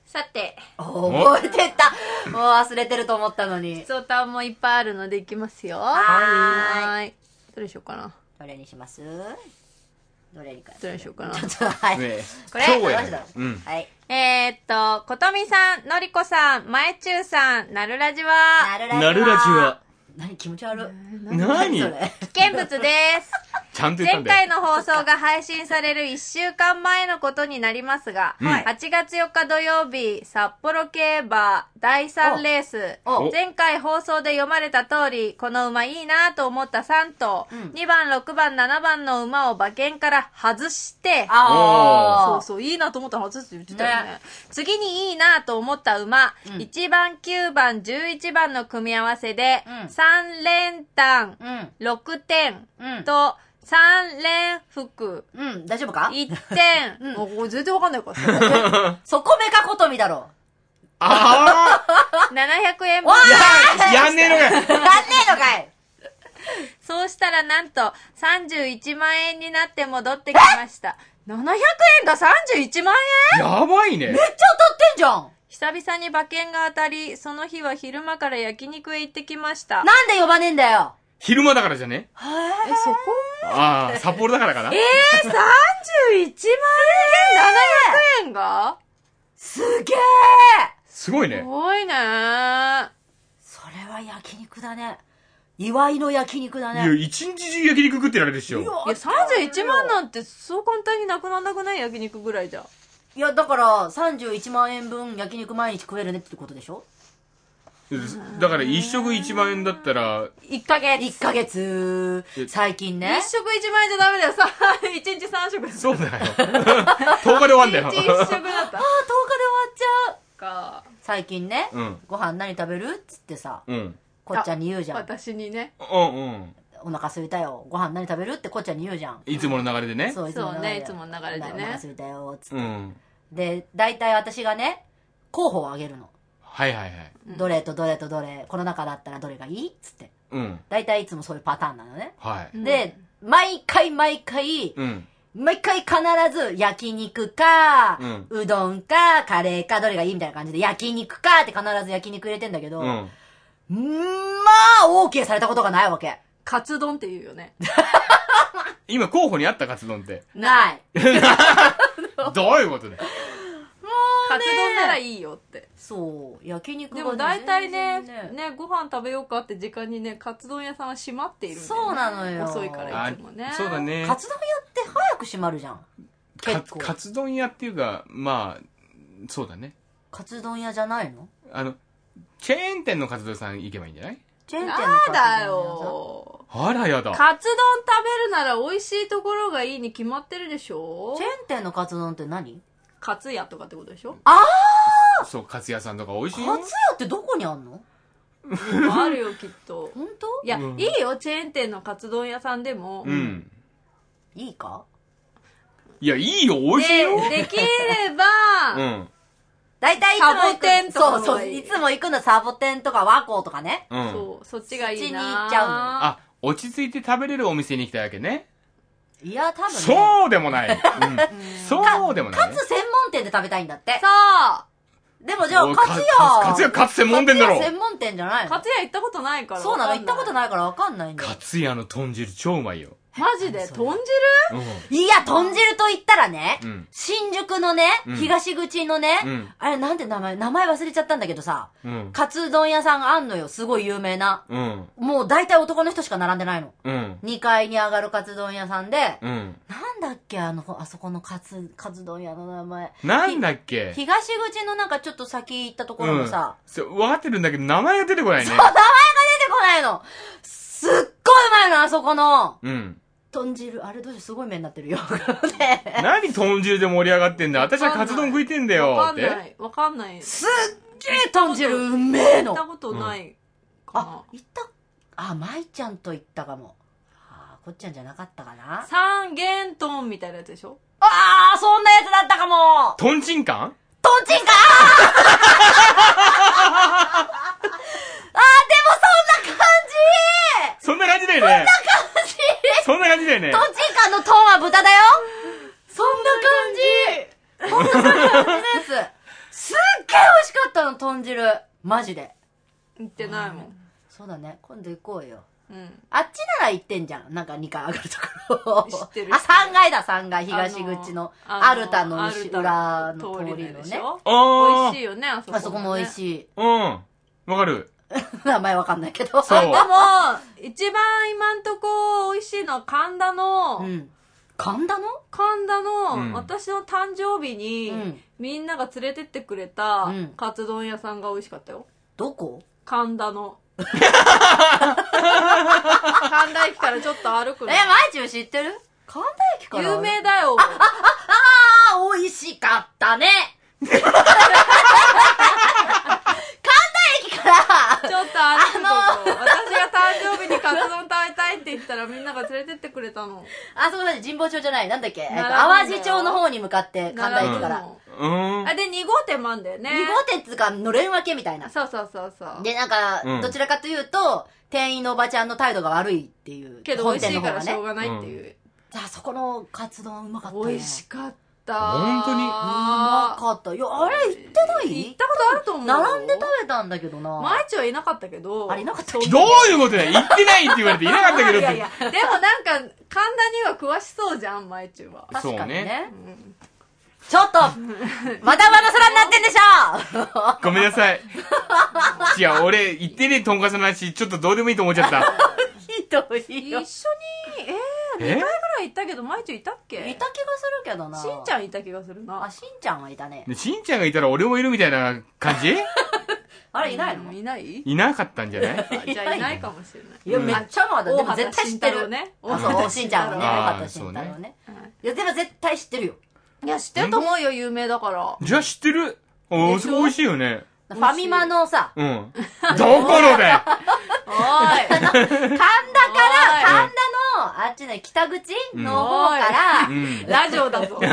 さて。 覚えてた。もう忘れてると思ったのに。 普通歌もいっぱいあるのでいきますよ。 はーい。どれしようかな。 どれにします？どれにか。 どれにしようかな。 ちょっと、はい。 ねこれ今日やね。うん。 はい。 えーっと、ことみさん、のりこさん、まえちゅうさん、なるラジは、 なるラジは。 なるラジは。 何気持ち悪い。 何それ。 危険物です。 ちゃんと言った前んだよ。 回の放送が配信されるいっしゅうかんまえのことになりますが、 うんはちがつよっか土曜日、札幌競馬だいさんレース、 お前回放送で読まれた通り、この馬いいなと思ったさん頭、 うんにばん、ろくばん、ななばんの馬を馬券から外して、 あー。 そうそう、いいなと思ったら外すって言ってたよね。 ね次にいいなと思った馬、 うんいちばん、きゅうばん、じゅういちばんの組み合わせで、 うんさん連単、 うん。 ろくてんうん。 とさん連複、 うん、大丈夫かいってん。 うんもうこれ全然わかんないから。 そこめかことみだろ。 あななひゃくえん分わ。 あやんねえのかよ。 やんねえのかい。 そうしたらなんとさんじゅういちまんえんになって戻ってきました。ななひゃくえんがさんじゅういちまんえんやばいね。 めっちゃ当たってんじゃん。 久々に馬券が当たり、その日は昼間から焼肉へ行ってきました。 なんで呼ばねえんだよ。 昼間だからじゃね？ え、そこああ、札幌だからかな。 えー、さんじゅういちまんえん ?ななひゃくえんがすげえ。 すごいねす。ごいねー。 それは焼肉だね。祝いの焼肉だいや、 ね。 一日中焼肉食ってられるでしょ。 いや、さんじゅういちまんなんてそう簡単になくならなくない焼肉ぐらいじゃ。 いや、だからさんじゅういちまんえん分焼肉毎日食えるねってことでしょ？ だから一食いちまんえんだったら、 いっかげつ。 いっかげつ。最近ね。 一食いちまんえんじゃダメだよ。さ、一日三食。 そうだよ。とおかで終わんだよ。 一日一食だった。 ああ、とおかで終わっちゃう。 か。 最近ね、 うん。 ご飯何食べるっつってさ、 うん。 こっちゃんに言うじゃん。 私にね。 うんうん。 お腹空いたよ。ご飯何食べるってこっちゃんに言うじゃん。 いつもの流れでね。 そう、いつもの流れでそうねいつもの流れでねお腹空いたよ、つって。 うん。 で、大体私がね、候補をあげるの。 はいはいはい。 どれとどれとどれ、この中だったらどれがいいっつって。 うん。 大体いつもそういうパターンなのね。 はい。 で、毎回毎回、 うん。 毎回必ず焼肉か、 うんうどんか、カレーか、どれがいいみたいな感じで、焼肉かって必ず焼肉入れてんだけど、 うん。 んーまあ、OK されたことがないわけ。 カツ丼って言うよね。 今候補にあったカツ丼って。 ない。 どういうことだよ。 カツ丼ならいいよって。 そう、焼肉がでも大体ね、 全然ね、ご飯食べようかって時間にね、カツ丼屋さんは閉まっているんだよね。 そうなのよ遅いからいつもね。 そうだ。ね。 カツ丼屋って早く閉まるじゃん。 か結構。 カツ丼屋っていうか、まあ、そうだね。 カツ丼屋じゃないの？ あの、チェーン店のカツ丼屋さん行けばいいんじゃない？ チェーン店のカツ丼屋やださん。 よ。 あらやだ。 カツ丼食べるなら美味しいところがいいに決まってるでしょチェーン店のカツ丼って何？ カツ屋とかってことでしょそう、カツ屋さんとか美味しカツいよ。 屋ってどこにあんの？ あるよ、きっと。 本当？ いや、 うんいいよ、チェーン店のカツ丼屋さんでも。 うん。 いいか？ いや、いいよ、美味しいよ。 で、できれば、 うん。 大体いつも行くサボテンとかそうそう。いつも行くのサボテンとか和光とかね。 うん。 そう、そっちがいいな。 そっちに行っちゃうのよあ、落ち着いて食べれるお店に行きたいわけね。 いや、多分ね。 そうでもない。うん。そうでもないね。 カツ専門店で食べたいんだって。 そうでもじゃあ、 おいカツ屋。 カカツ屋カツ専門店だろカツ屋専門店じゃないの？ カツ屋行ったことないから。 そうなの、行ったことい。 ないからわかんないんだよカ。ツ屋の豚汁超うまいよ。 マジで豚汁ういや、豚汁と言ったらね、 うん新宿のね、 うん東口のね、 うんあれなんて名前、名前忘れちゃったんだけどさ、 ん。うん。 カツ丼屋さんあんのよ、すごい有名な。 うん。 もう大体男の人しか並んでないの。 うん。 にかいに上がるカツ丼屋さんで、 うん。 なんだっけ、あの、あそこのカツ、カツ丼屋の名前。 なんだっけ？ 東口のなんかちょっと先行ったところのさ、 うん。そう、分かってるんだけど、名前が出てこないね。 名前が出てこないの。すっごいうまいの、あそこの。 うん。 豚汁、あれどうしよう、すごい目になってるよ。ね何豚汁で盛り上がってんだよ。私はカツ丼食いてんだよ。って。 わかんない。わかんない。 すっげえ豚汁うめえの。 行ったことないかなあ、。行ったあ、舞ちゃんと行ったかも。あ、こっちゃんじゃなかったかな。 三元豚みたいなやつでしょあー、そんなやつだったかも。 トンチンカン？ トンチンカーあー、でもそんな感じ。 そんな感じだよね。 感じ。 そんな感じだよね。 トンチンカンのトンは豚だよ。そんな感じ。こんな感じのやつ。すっげえ美味しかったの、豚汁。マジで。 行ってないもん。 そうだね。今度行こうよ。 うん。 あっちなら行ってんじゃん。なんかにかい上がるところ。 知ってる。 あ、さんがいだ、さんがい。東口の。アルタの裏の通りのね。美味しいよね、あそこ。 あそこも美味しい。 うん。わかる。 名前わかんないけど。 そう。でも、一番今んとこ美味しいのは神田の、うん。 神田の神田の、うん、私の誕生日に、うん、みんなが連れてってくれた、カツ丼屋さんが美味しかったよ。 どこ？ 神田の。神田駅からちょっと歩くの。 え、まいちゅう知ってる？神田駅から有名だよ。 あ、あ、あ、あー、美味しかったね。神田駅からちょっと歩くとこ、あのー、私が誕生日にカツ丼食べたいって言ったらみんなが連れてってくれたの。 あ、そうだね、神保町じゃない。なんだっけ、えっと、淡路町の方に向かって神田駅から。 うん。あ、で、に号店もあんだよね。 に号店っていうか、のれん分けみたいな。 そうそうそうそう。 で、なんか、うん、どちらかというと、店員のおばちゃんの態度が悪いっていう。 けど美味しいからしょうがないっていう。 じゃあ、そこのカツ丼うまかったね。 美味しかった。 本当にうまかった。いや、あれ行ってない行ったことあると思う。 並んで食べたんだけどな。 前地はいなかったけど。 あれいなかったっけ？ どういうことだよ。行ってないって言われていなかったけどって。いやいや。 でもなんか、神田には詳しそうじゃん、前地は。 確かにね。 そうね。 ちょっとまたまだ空になってんでしょごめんなさい。いや、俺、行ってねえとんかつの話、ちょっとどうでもいいと思っちゃった。 ひどいよ。 一緒に、えー、にかいぐらい行ったけど、まいちゅういたっけ？ いた気がするけどな。 しんちゃんいた気がするな。 あ、しんちゃんはいたね。 しんちゃんがいたら俺もいるみたいな感じ？ あれいないの？ いない？ いなかったんじゃない？ じゃあいないかもしれない。 いや、めっちゃまだ、でも絶対知ってる。 ね。 あ、そう、しんちゃんはね。大畑慎太郎ね。いや、でも絶対知ってるよ。 いや、知ってると思うよ、有名だから。 じゃあ知ってる。あ、すごい美味しいよね。 ファミマのさ。 うん。どこのでおい。神田から、神田の、あっちね、北口の方から、 ラジオだぞ。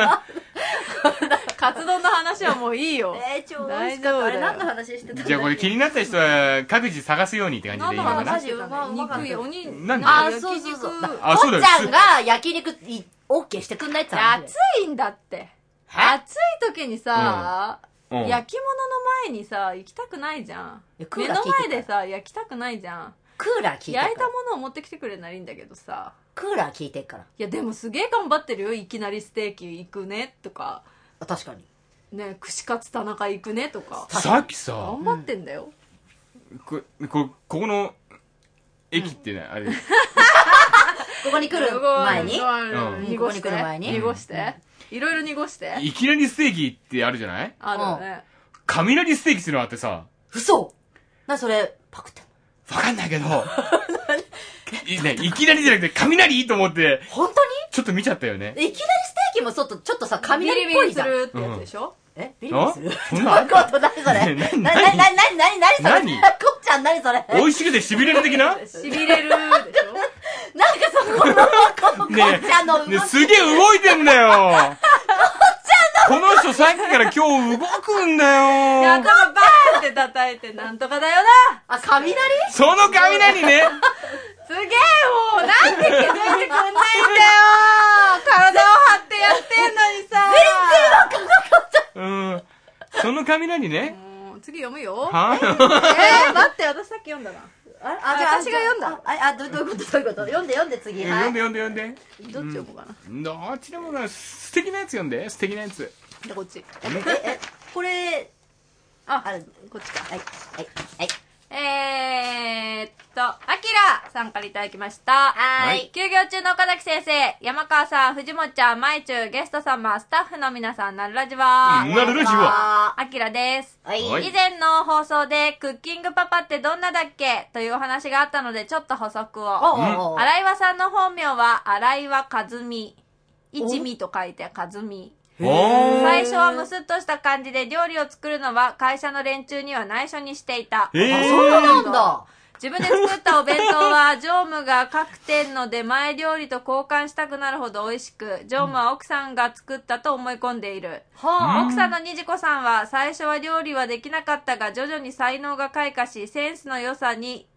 カツ丼の話はもういいよ。 えー、超美味しかった。あれ何の話してたんだっけ？ じゃあこれ気になった人は各自探すようにって感じでいいのかな？ 何の話してたの？肉い、おに、 何？ あ、そうそうそう。あ、そうだよ。こっちゃんが焼肉、オッケーしてくんないって話。 暑いんだって。暑い時にさ、うんうん、焼き物の前にさ、行きたくないじゃん。目の前でさ、焼きたくないじゃん。 クーラー効いてるから。 焼いたものを持ってきてくれるならいいんだけどさ。 クーラー効いてるから。 いや、でもすげえ頑張ってるよ。いきなりステーキ行くね、とか。 あ、確かに。ね、 串カツ田中行くね、とか。 さっきさ、 頑張ってんだよ。 うん、こ、こ、ここの、駅ってね、うん、あれ。 ここに来る前に、 うん、濁して。濁して。いろいろ濁して。 いきなりステーキってあるじゃない？ あるよね。 雷ステーキするのあってさ。 嘘？な、それ、パクってんの？ わかんないけど。い, ね、いきなりじゃなくて、雷と思って。 本当に？ ちょっと見ちゃったよね。 いきなりステーキもちょっと、ちょっとさ、雷っぽいじゃん。 ビリビリするってやつでしょ？ うん、えビリビリする？そんなこと、何それ？な、な、な、な、な、な、な、それ？ 何？ こっちゃん何それ？ 美味しくて痺れる的な？ 痺れるでしょ？なんかそこの、この、こっちゃんの動き。 ね、すげえ動いてんだよ。こっちゃんのこの人さっきから今日動くんだよ。 で、頭バーンって叩いてなんとかだよな。 あ、雷？ その雷ね。 すげえもう、なんで気づいてくんないんだよ。体を張ってやってんのにさ。 全然わかんなかった。うん。その雷ね。 もう次読むよ。 はえー、待って、私さっき読んだな。 あ、あ、じゃあ私が読んだ。あ、あ、どういうことどういうこと読んで読んで次。 読んで読んで読んで。 どっち読もうかな。 どっちでもな、素敵なやつ読んで。素敵なやつ。 じゃこっち。 え、え、これ、 あ、こっちか。 はい、はい、はい。 えーっと、あきらさんからいただきました。 はい。 休業中の岡崎先生、山川さん、藤本ちゃん、まいちゅう、ゲスト様、スタッフの皆さん、なるラジは。 なるラジは。 あきらです。 はい。 以前の放送で、クッキングパパってどんなだっけというお話があったので、ちょっと補足を。荒岩さんの本名は、荒岩和美。一味と書いて、和美。最初はムスッとした感じで料理を作るのは会社の連中には内緒にしていた。 えー、 あ、そうなんだ。 自分で作ったお弁当は常務が各店の出前料理と交換したくなるほど美味しく、常務は奥さんが作ったと思い込んでいる。はあ、奥さんのにじこさんは最初は料理はできなかったが徐々に才能が開花し、センスの良さに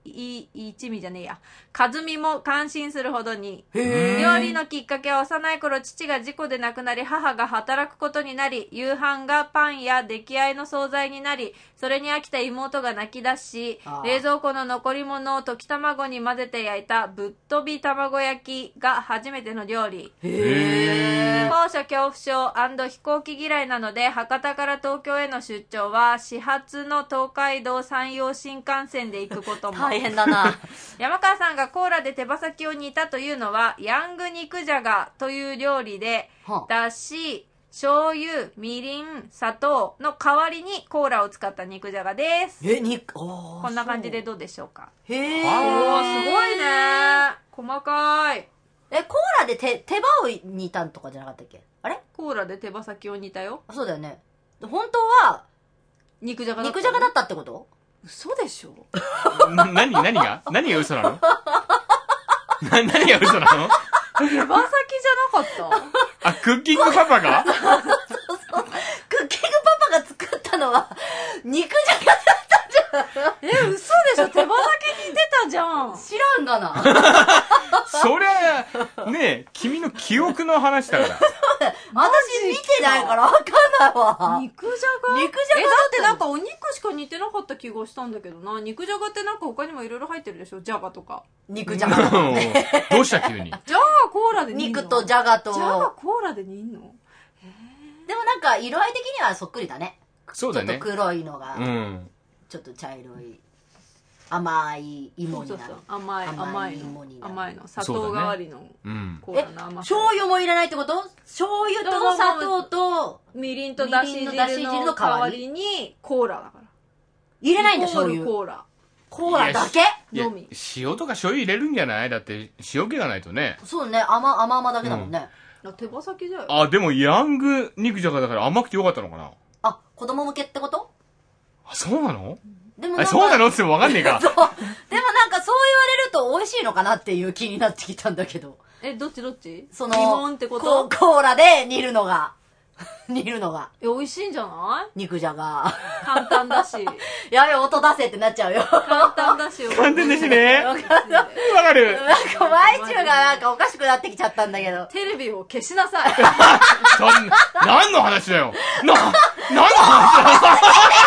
い一味じゃねえや。和美も感心するほどに。料理のきっかけは幼い頃父が事故で亡くなり母が働くことになり、夕飯がパンや出来合いの惣菜になり、それに飽きた妹が泣き出し、冷蔵庫の残り物を溶き卵に混ぜて焼いたぶっ飛び卵焼きが初めての料理。 へー。 高所恐怖症&飛行機嫌いなので、博多から東京への出張は始発の東海道山陽新幹線で行くことも。 大変だな。 山川さんがコーラで手羽先を煮たというのは、ヤング肉じゃがという料理で、だし、醤油、みりん、砂糖の代わりにコーラを使った肉じゃがです。 え、肉、 こんな感じでどうでしょうか。 へー。 おー、すごいね。細かい。 え、コーラで手、手羽を煮たんとかじゃなかったっけ？あれ？ コーラで手羽先を煮たよ。 そうだよね。本当は、 肉じゃがだった。 肉じゃがだったってこと？ 嘘でしょ？ 何何が何が嘘なの？な、何が嘘なの？ 手羽先じゃなかったあ、クッキングパパが？ そうそうそう。クッキングパパが作ったのは、肉じゃがだったじゃん。 え、嘘でしょ？手羽先に出たじゃん。 知らんがな。 そりゃ、ねえ、君の記憶の話だから。 私見てないからわかんないわ。 肉じゃが肉じゃがえ、だってなんかお肉しか似てなかった気がしたんだけどな。肉じゃがってなんか他にもいろいろ入ってるでしょ？じゃがとか。 肉じゃがだもんね。 どうした急に。 じゃがコーラで煮んの？ 肉とじゃがと。 じゃがコーラで煮んの？ でもなんか色合い的にはそっくりだね。 そうだね。 ちょっと黒いのが、 うん。 ちょっと茶色い。甘い芋になる。 そうそうそう。甘い、甘いの。甘いの。砂糖代わりのコーえラの甘さ。 醤油も入れないってこと？醤油と砂糖と、 みりんとだし汁の代わりにコーラだから。 入れないんだ、醤油。 コーラ。 コーラだけのみ。塩とか醤油入れるんじゃない？だって塩気がないとね。 そうね、甘、甘々だけだもんね。 手羽先だよ。 あ、でもヤング肉じゃがだから甘くてよかったのかな？ あ、子供向けってこと？ あ、そうなの？ でもなんかそうなのってもわかんねえか。 そう。でもなんかそう言われると美味しいのかなっていう気になってきたんだけど。 え、どっちどっち？ その、 疑問ってこと？ コーラで煮るのが。煮るのが。 え、美味しいんじゃない？ 肉じゃが。 簡単だし。 やべ、音出せってなっちゃうよ。 簡単だし。 簡単ですね。わかる。わかる。 なんか、マイチューがなんかおかしくなってきちゃったんだけど。 テレビを消しなさい。 そんな、何の話だよ。な、何の話だよ。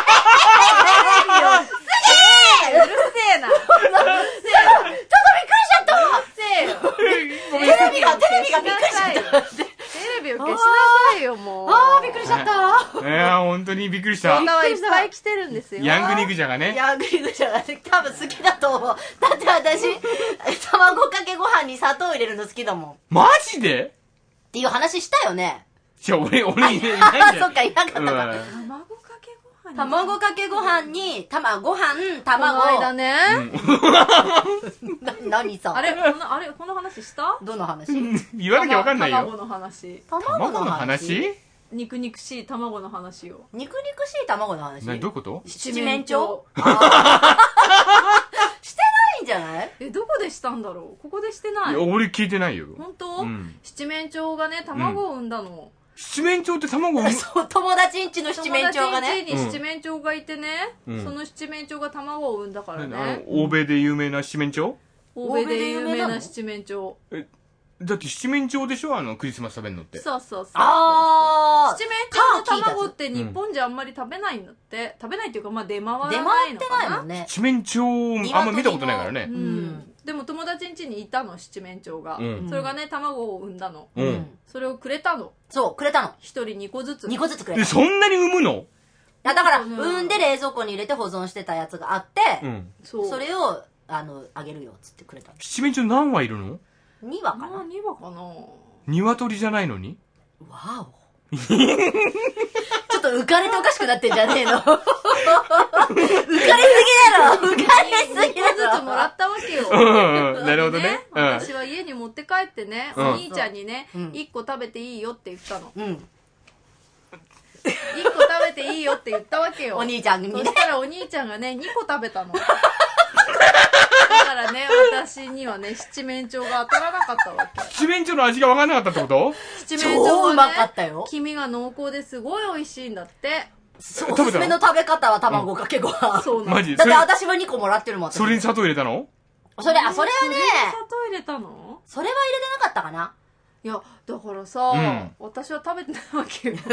うるせえな。うるせえな。ちょっとびっくりしちゃったわ。 うるせえよ。 テレビが、テレビがびっくりしちゃった。 テレビを消しなさいよ、もう。 あー、びっくりしちゃった。 いやー、本当にびっくりした。 動画はいっぱい来てるんですよ。 ヤング肉じゃがね。 ヤング肉じゃがね、多分好きだと思う。だって私、卵かけご飯に砂糖入れるの好きだもん。 マジで？ っていう話したよね。 じゃあ、俺、俺、いないんだよ。 そっか、いなかったか。 卵かけご飯卵かけご飯に、たま、ご飯、卵。 この間ね。 何さ。 あれ、この、あれ、この話したどの話言わなきゃわかんないよ。 卵の話。 卵の話？ 肉肉しい卵の話を。 肉肉しい卵の話？ どういうこと？ 七面鳥してないんじゃない？ え、どこでしたんだろう？ここでしてない。 いや、俺聞いてないよ。 本当？七面鳥がね、卵を産んだの。 七面鳥って卵を産む？ そう、友達んちの七面鳥がね。 友達んちに七面鳥がいてね、その七面鳥が卵を産んだからね。 欧米で有名な七面鳥？ 欧米で有名な七面鳥。 え、だって七面鳥でしょ？あの、クリスマス食べるのって。 そうそうそう。 あー。 七面鳥の卵って日本じゃあんまり食べないんだって。食べないっていうか、まあ出回らないのかな。 出回ってないもんね。 七面鳥、あんま見たことないからね。 うん。でも友達ん家にいたの、七面鳥が。それがね、卵を産んだの。それをくれたの。 そう、くれたの。 一人二個ずつ。 二個ずつくれた。 え、そんなに産むの？ だから、産んで冷蔵庫に入れて保存してたやつがあって、それを、あの、あげるよ、つってくれたの。 七面鳥何羽いるの？ に羽かな。 あ、に羽かな。 鶏じゃないのに？ わお。ちょっと浮かれておかしくなってんじゃねえの。浮かれすぎだろ。浮かれすぎだろ。 一個ずつもらったわけよ。 なるほどね。 私は家に持って帰ってね、お兄ちゃんにね、一個食べていいよって言ったの。 うん。 一個食べていいよって言ったわけよ。 お兄ちゃんにね。 そしたらお兄ちゃんがね、二個食べたの。だからね、私にはね、七面鳥が当たらなかったわけ。 七面鳥の味が分からなかったってこと？ 七面鳥はね、 超うまかったよ。 黄身が濃厚ですごい美味しいんだって。 そう、おすすめの食べ方は卵かけご飯。 そうマジだって私はにこもらってるもん。 それに砂糖入れたの？ それ、あ、それはね、 砂糖入れたの？ それは入れてなかったかな。 いや、だからさ、 うん、 私は食べてないわけよ。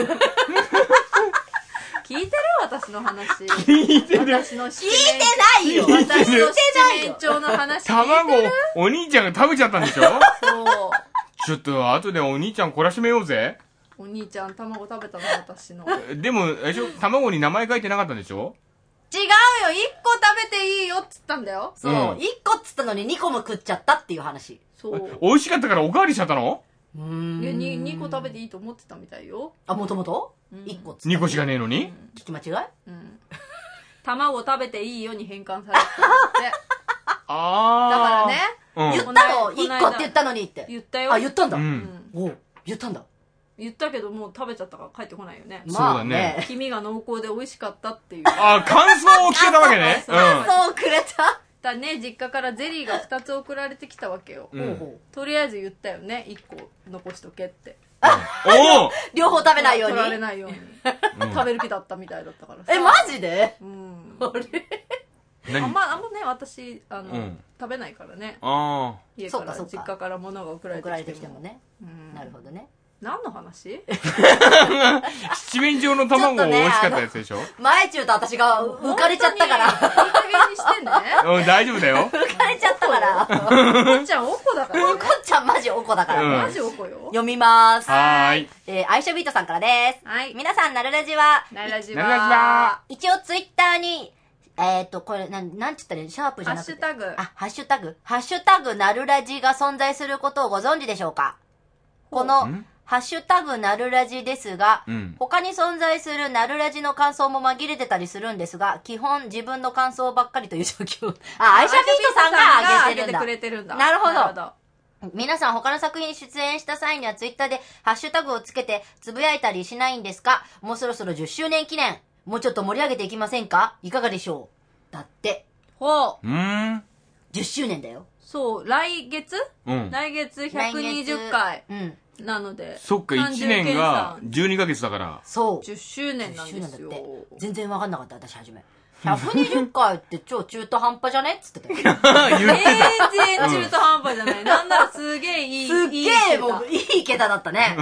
聞いてる？私の話。 聞いてる。 私の聞いてないよ。 私の七面鳥の話。 卵、お兄ちゃんが食べちゃったんでしょ？ そう。 ちょっと、後でお兄ちゃん懲らしめようぜ。 お兄ちゃん、卵食べたの、私の。 でも、あれでしょ？卵に名前書いてなかったんでしょ？ 違うよ、一個食べていいよっつったんだよ。 そう、一、うん、個っつったのに二個も食っちゃったっていう話。 そう。 美味しかったからおかわりしちゃったの？ うーん。いや、に、二個食べていいと思ってたみたいよ。 あ、もともと？一個っつった。 二個しかねえのに？うん、 聞き間違い？ うん。卵食べていいよに変換されてたって。 あー。 だからね。 うん、言ったの？一個って言ったのにって。 言ったよ。 あ、言ったんだ。 うん。 おう、言ったんだ。 言ったけどもう食べちゃったから帰ってこないよね。 そうだね。 黄身が濃厚で美味しかったっていう。 あ、感想を聞けたわけね。 感想をくれた。 だね、実家からゼリーがふたつ送られてきたわけよ。 うん、 とりあえず言ったよね。いっこ残しとけって。 お両方食べないように。 取られないように。食べる気だったみたいだったからさ。 え、マジで？ うん。 あれ？ あんま、あんまね、私、あの、うん、食べないからね。 ああ。 家から、実家から物が送られてきても。送られてきてもね。うん。なるほどね。 何の話？ 七面鳥の卵美味しかったやつでしょ？ 前中と私が浮かれちゃったから。いい加減にしてね。 うん、大丈夫だよ。 浮かれちゃったから。 おこっちゃんおこだから、 ね。おこっちゃんマジおこだから、 ね。マジおこよ。 読みまーす。 はーい。 えー、アイシャビートさんからです。 はい。 皆さん、なるラジは、 なるラジは、 なるラジは、 一応ツイッターに、えっと、これ、なん、なんつったらいいシャープじゃなくて。 ハッシュタグ。 あ、ハッシュタグ。ハッシュタグ、なるラジが存在することをご存知でしょうか？この、ハッシュタグなるラジですが、うん、他に存在するなるラジの感想も紛れてたりするんですが、基本自分の感想ばっかりという状況。あ、アイシャビートさんが上げてるんだ。 上げてくれてるんだ。 なるほど。なるほど。皆さん他の作品に出演した際にはツイッターでハッシュタグをつけてつぶやいたりしないんですか？もうそろそろじゅっしゅうねん記念。もうちょっと盛り上げていきませんか？いかがでしょう？だって。 ほう。うーん。 じゅっしゅうねんだよ。 そう、来月、うん、来月ひゃくにじゅっかい。うん。なので。 そっか、いちねんがじゅうにかげつだから。 そう。 じゅっしゅうねんなんですよ。 全然わかんなかった、私はじめ。ひゃくにじゅっかいって超中途半端じゃねっつってたよ。言ってた。 全然中途半端じゃない。なんならすげえいい。 すっげえもういい桁だったね。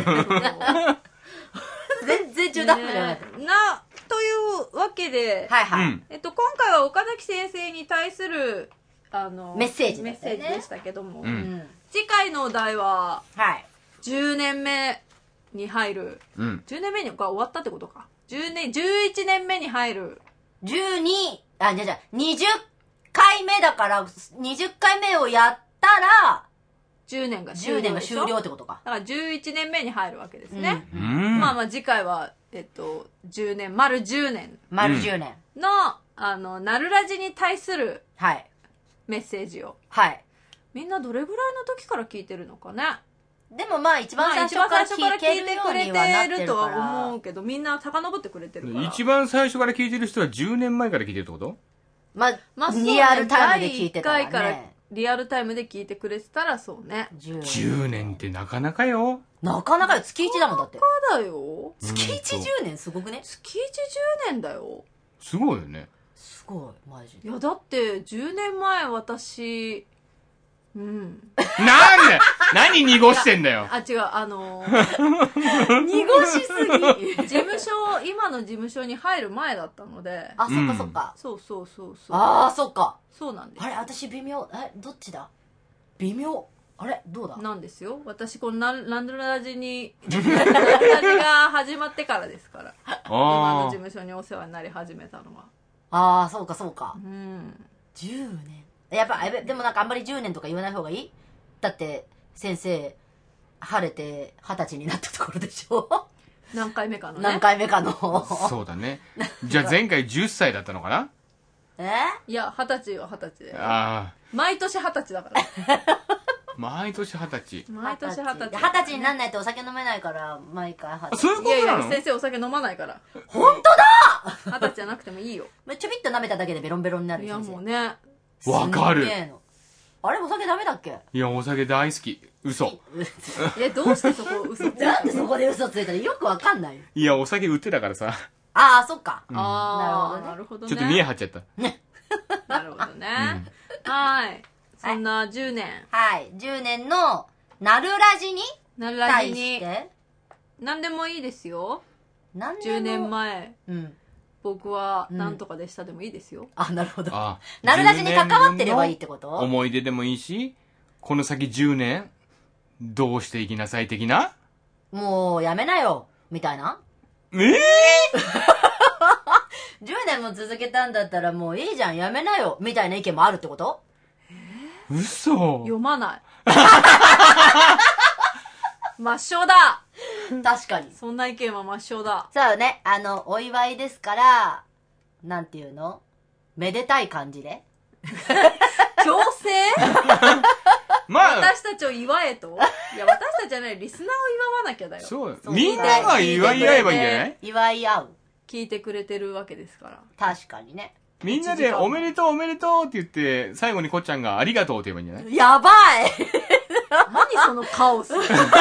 全然中途半端じゃない。 な、というわけで、 はいはい。 えっと、今回は岡崎先生に対する、あの、 メッセージ、 メッセージでしたけども、 うん、 次回のお題は、 はい。 じゅうねんめに入る。 うん、 じゅうねんめに、終わったってことか。じゅうねん、じゅういちねんめに入る。 じゅうに、あ、じゃじゃにじゅっかいめだから、にじゅっかいめをやったら、 じゅうねんが終了。じゅうねんが終了ってことか。 だからじゅういちねんめに入るわけですね。 うん、 まあまあ次回は、えっと、じゅうねん、丸じゅうねん。 丸じゅうねん。の、あの、なるラジに対する、 はい。 メッセージを。 はい。 みんなどれぐらいの時から聞いてるのかね。 でもまあ一番最初から聞いてくれてるとは思うけど、みんな遡ってくれてるから。 一番最初から聞いてる人はじゅうねんまえから聞いてるってこと？ まあ、まあ、リアルタイムで聞いてたらね。だいいっかいからリアルタイムで聞いてくれてたらそうね。 じゅうねんってなかなかよ。 なかなかよ。月いちだもんだって。 なかなかだよ。 月いちじゅうねんすごくね？ 月いちじゅうねんだよ。 すごいよね。 すごい、マジで。 いや、だってじゅうねんまえ私、うん。 なんで何濁してんだよ。 あ、違う、あのー、濁しすぎ。事務所、今の事務所に入る前だったので。 あ、そっかそっか。 そうそうそうそう。 ああ、そっか。 そうなんです。 あれ、私微妙。え、どっちだ微妙。あれどうだなんですよ。私、このランドラジに、ランドラジが始まってからですから。今の事務所にお世話になり始めたのは。 ああ、そうかそうか。 うん。 じゅうねん。やっぱ、でもなんかあんまりじゅうねんとか言わない方がいい？だって、先生、晴れて二十歳になったところでしょ？ 何回目かのね。 何回目かの。 そうだね。じゃあ前回じゅっさいだったのかな？ えいや、二十歳は二十歳で。 ああ。 毎年二十歳だから。 毎年二十歳。 毎年二十歳。 二十歳になんないとお酒飲めないから、毎回二十歳。 そういうことなの？ いやいや、先生お酒飲まないから。 本当だ！二十歳じゃなくてもいいよ。 ちょびっと舐めただけでベロンベロンになる。 いやもうね。 わかる。 あれお酒ダメだっけ？ いや、お酒大好き。嘘。 え、どうしてそこ嘘ついたの？ なんでそこで嘘ついたの？よくわかんない。 いや、お酒売ってたからさ。 ああ、そっか。 うんああ、なるほどね。 ちょっと見え張っちゃった。 なるほどね。はい。そんなじゅうねん。 はい。じゅうねんの、なるラジになるラジ対しに。 て、 何でもいいですよ。 何でもじゅうねんまえ。 うん。 僕はなんとかでしたでもいいですよ。 あ、なるほど。 あなるラジに関わってればいいってこと思い出でもいいし、この先じゅうねん、どうしていきなさい的なもう、やめなよ。みたいな。 えぇ、ー、 じゅうねんも続けたんだったらもういいじゃん、やめなよ。みたいな意見もあるってこと？ 嘘。 読まない。抹消だ。 確かに。 そんな意見は抹消だ。 そうね、あの、お祝いですから、なんていうの？めでたい感じで。 強制まあ、 私たちを祝えと。いや、私たちじゃない、リスナーを祝わなきゃだよ。 そう。 そうみんなが祝い合えばいいんじゃない？ 祝い合う。 聞いてくれてるわけですから。 確かにね。 みんなでおめでとうおめでとうって言って、最後にこっちゃんがありがとうって言えばいいんじゃない？ やばい何そのカオス。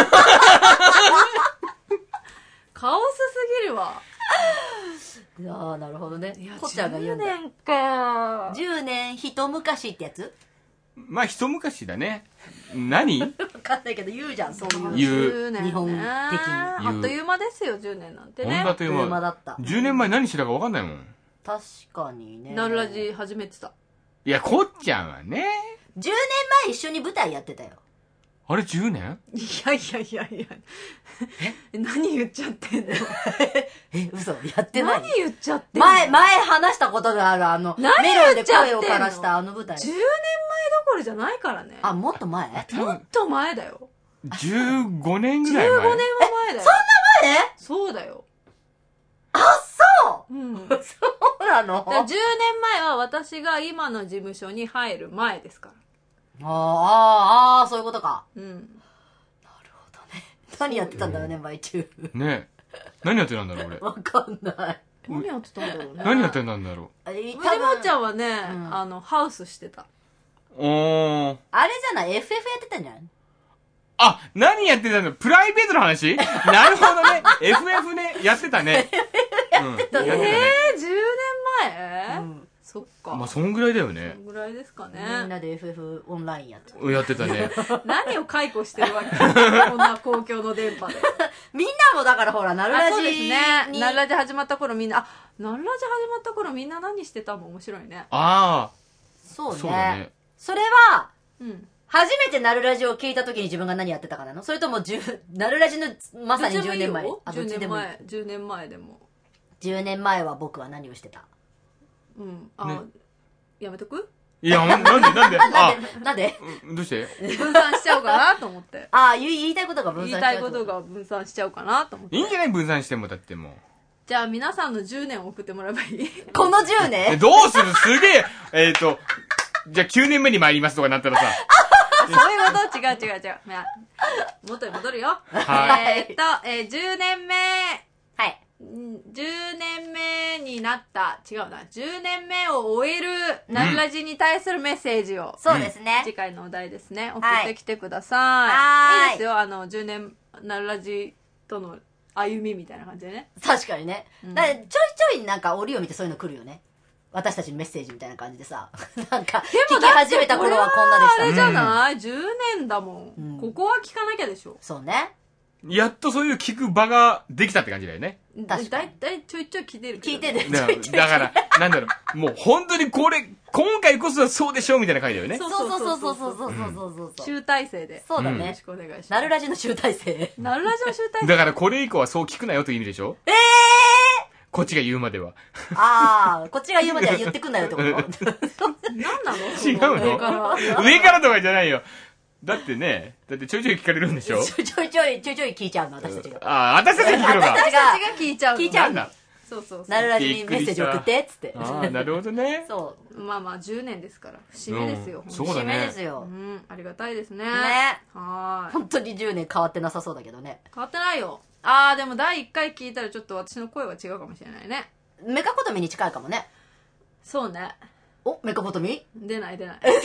カオスすぎるわ。 いやー、なるほどね。 いや、 こっちゃんが言うんだ。 じゅうねんか。 じゅうねん一昔ってやつ？ まあ、一昔だね。何？ わかんないけど言うじゃん、そういう。 言うじゅうねんね日本的にあっという間ですよ、じゅうねんなんてね。 ほんとあっというあっという間間。 だった。 じゅうねんまえ何してたか分かんないもん。 確かにね。 なるラジ始めてた。 いや、こっちゃんはね。 じゅうねんまえ一緒に舞台やってたよ。 あれじゅうねん？ いやいやいやいや。え何言っちゃってんの？ え、嘘やってない？ 何言っちゃってんの？ 前、前話したことがある、あの、 何メロンで言っちゃってんの声をからしたあの舞台。 じゅうねんまえどころじゃないからね。 あ、もっと前？ もっと前だよ。 じゅうごねんぐじゅうらい前。 ごねんは前だよ。 前？ そうだよ。 あ、そううん。だかそうなの？ らじゅうねんまえは私が今の事務所に入る前ですから。 あーあー、あーそういうことか。 うん。 なるほどね。何やってたんだろうね、毎中。 ねえ。何やってたんだろう、俺。 わかんない。 何やってたんだろうね。 何やってたんだろう。 えーう多分ちもちゃんはね、 うんあの、ハウスしてた。 おー。 あれじゃない ?エフエフ やってたんじゃない？ あ、何やってたの？プライベートの話？なるほどね。エフエフ ね、やってたね。うん。やってたね。 えー、じゅうねんまえ、 うんそっか。 まあ、そんぐらいだよそね。 んぐらいですかね。 みんなで エフエフ オンラインやってた。 やってたね。 何を解雇してるわけこんな公共の電波で。 みんなもだからほら、なるあ、 ラジそうですね。 に。 ナルラジ始まった頃みんな、あ、ナルラジ始まった頃みんな何してたも面白いね。 ああ、 そうね。 そうだね。 それは、 うん。 初めてナルラジを聞いた時に自分が何やってたかなの？それとも、じゅうナルラジのまさにじゅうねんまえ。あ、ど 10 っちでもいい。 年前、じゅうねんまえでも。 じゅうねんまえは僕は何をしてた？ うん。あ、 ねやめとくいや、なんで、なんで、あ、 なんでなんでうんどうして？ 分散しちゃおうかなと思って。 ああ、言い言いたいことが分言い散しちゃう。 たいことが分散しちゃおうかなと思って。 いいんじゃない？分散しても、だってもう。 じゃあ皆さんのじゅうねんを送ってもらえばいいこのじゅうえ、 ねんどうする？すげえ、えっと、じゃあきゅうねんめに参りますとかなったらさ。 そういうこと違う違う違う。いや元に戻るよ。 はいえーっと、えーじゅうねんめ、 はい。 んじゅうねんめになった、違うな、じゅうねんめを終えるナルラジに対するメッセージを、 そうですね。 次回のお題ですね、送はいってきてください。 はーいいいですよ、あの、じゅうねんナルラジとの歩みみたいな感じでね。 確かにね。 うんだからちょいちょいなんか折を見てそういうの来るよね。私たちにメッセージみたいな感じでさ。なんか、聞き始めた頃はこんなでした。 あれじゃない ?じゅう 年だもん,、 うんここは聞かなきゃでしょ。 そうね。 やっとそういう聞く場ができたって感じだよね。 確かにだいたいちょいちょい聞いてるけど聞いてる。 だだから、なんだろう、もう本当にこれ、今回こそはそうでしょうみたいな回だよね。 そうそうそうそうそうそうそうそうそう。 集大成で。 そうだうんねよろし。くお願いします。 ナルラジの集大成。 ナルラジの集大成だからこれ以降はそう聞くなよという意味でしょ？ ええこっちが言うまでは。 ーああ、こっちが言うまでは言ってくんなよってこと何なの違うの上から上からとかじゃないよ。だってね、だってちょいちょい聞かれるんでしょ？ ちょいちょいちょいちょいちょい聞いちゃうの、私たちが。 ああ、私たちに聞くのか。 私たち私たちが聞いちゃうの。 聞いちゃうんだなだ。 そうそうそう。 ナルラジにメッセージ送って、つって。 ああ、なるほどね。 そまあまあじゅうねんですから。節目ですよ。 うん本当にう。節そうだね目ですよう。ん、ありがたいですね。 ね。 はーい。 本当にじゅうねん変わってなさそうだけどね。 変わってないよ。あー、でもだいいっかい聞いたらちょっと私の声は違うかもしれないね。 メカポトミに近いかもね。 そうね。 お、メカポトミ出ない出ない。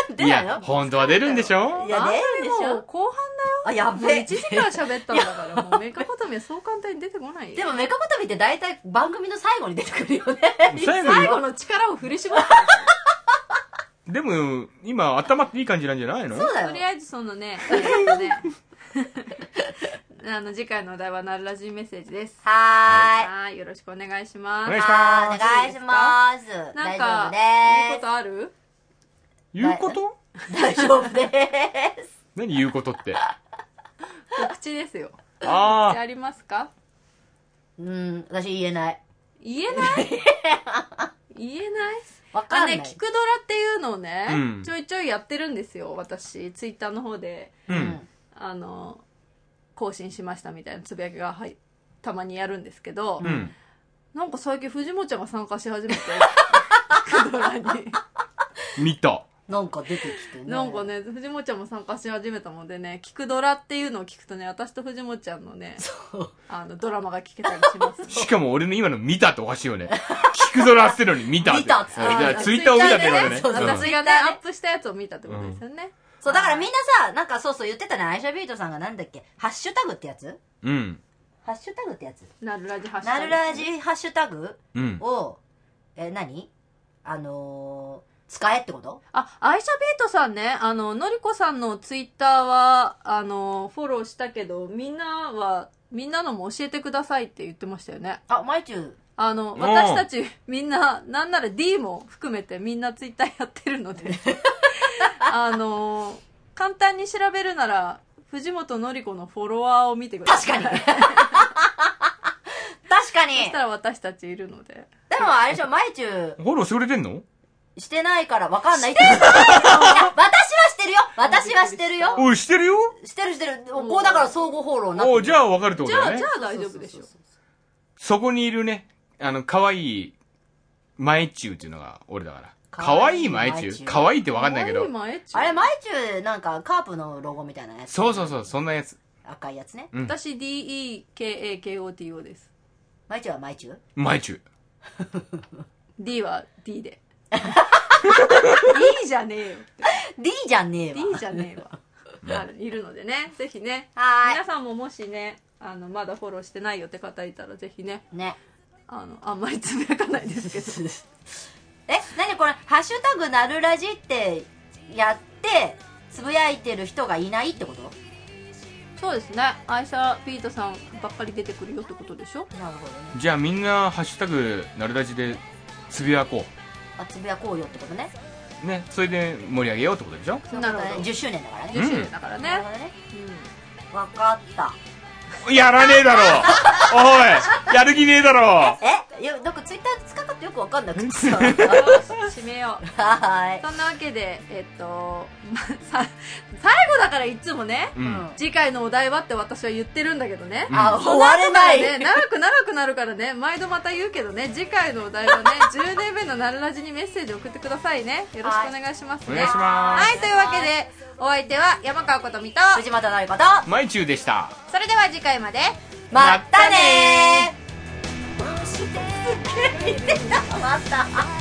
いや、本当は出るんでしょ？ いや、出るんでしょ？ 後半だよ。 あ、やべえ。 いちじかん喋ったんだから、もうメカボタミはそう簡単に出てこないよ。 でもメカボタミって大体番組の最後に出てくるよね。 最後最後の力を振り絞って。 でも、今、頭っていい感じなんじゃないの？ そうだよ。 とりあえずそのね、えっとね、あの、次回のお題はなるらじメッセージです。 はーい。 はい。よろしくお願いします。 お願いします。 お願いします。 なんか、言うことある？ 言うこと？ 大丈夫です。 何言うことって。 告知ですよ。 あありますか？ うん、私言えない。 言えない言えないわかんない。 あね、聞くドラっていうのをね、うん、ちょいちょいやってるんですよ、私。ツイッターの方で。 うん。 あの、更新しましたみたいなつぶやきが、はい、たまにやるんですけど、 うん、 なんか最近藤本ちゃんが参加し始めて、聞くドラに。 見た。 なんか出てきてね。 なんかね、藤本ちゃんも参加し始めたのでね、聞くドラっていうのを聞くとね、私と藤本ちゃんのね、あの、ドラマが聞けたりします。 しかも俺の今の見たっておかしいよね。聞くドラってのに見たって。 見たっつって。 じゃあツイッターを見たって言われね。 私がね、アップしたやつを見たってことですよね。 そう、だからみんなさ、なんかそうそう言ってたね、アイシャビートさんがなんだっけ、ハッシュタグってやつ？ うん。 ハッシュタグってやつ？ なるラジハッシュタグ。 なるラジハッシュタグを、 うん、 え、何？あのー、使えってこと？ あ、アイシャビートさんね、あの、のりこさんのツイッターは、あの、フォローしたけど、みんなは、みんなのも教えてくださいって言ってましたよね。 あ、マイチュー。 あの、私たちみんな、なんなら D も含めてみんなツイッターやってるので、あの、簡単に調べるなら、藤本のりこのフォロワーを見てください。 確かに。確かに。 そしたら私たちいるので。 でもあれでしょ、マイチュー。 フォローしてくれてんの？ してないからわかんない。してる私はしてるよ私はしてるよおい、してるよしてるしてる。こうだから相互フォローになってる。 おじゃあわかるってことだね。 じゃあ、じゃあ大丈夫でしょ。 そこにいるね、あの、可愛い、前中っていうのが俺だから。可愛い前中可愛いってわかんないけど。 あれ、前中なんかカープのロゴみたいなやつ。 そうそうそう、そんなやつ。 赤いやつね。 うん、私 ディーイーケーエーケーオーティーオー です。 前中は前中前中。 D は D で。D じゃねえよって。 D じゃねえわ。 D じゃねえわ。いるのでね、ぜひね。 はい。 皆さんももしね、あの、まだフォローしてないよって方いたら、ぜひね。 ね。 あの、あんまりつぶやかないですけど。 え、なにこれ、ハッシュタグなるラジってやって、つぶやいてる人がいないってこと？ そうですね。アイシャビートさんばっかり出てくるよってことでしょ？ なるほどね。 じゃあみんな、ハッシュタグなるラジでつぶやこう。 あ、つぶやこうよってことね。 ね、それで盛り上げようってことでしょ？ なるほどね。じゅっしゅうねんだからね。 じゅっしゅうねんだからね。なるほどね。うん。わかった。 やらねえだろおいやる気ねえだろえいや、なんかツイッター使うかってよくわかんなくてさ。 締めよう。 はい。 そんなわけで、えっと、さ、最後だからいつもね、うん、次回のお題はって私は言ってるんだけどね。 うん、あ、終われない。 ね、長く長くなるからね、毎度また言うけどね、次回のお題はね、じゅうねんめのなるラジにメッセージ送ってくださいね。よろしくお願いしますね。 お願いします。 はい、というわけで、お相手は山川ことみと藤本のりことまいちゅうでした。 それでは次回までまったねー。すっげえ見てた。また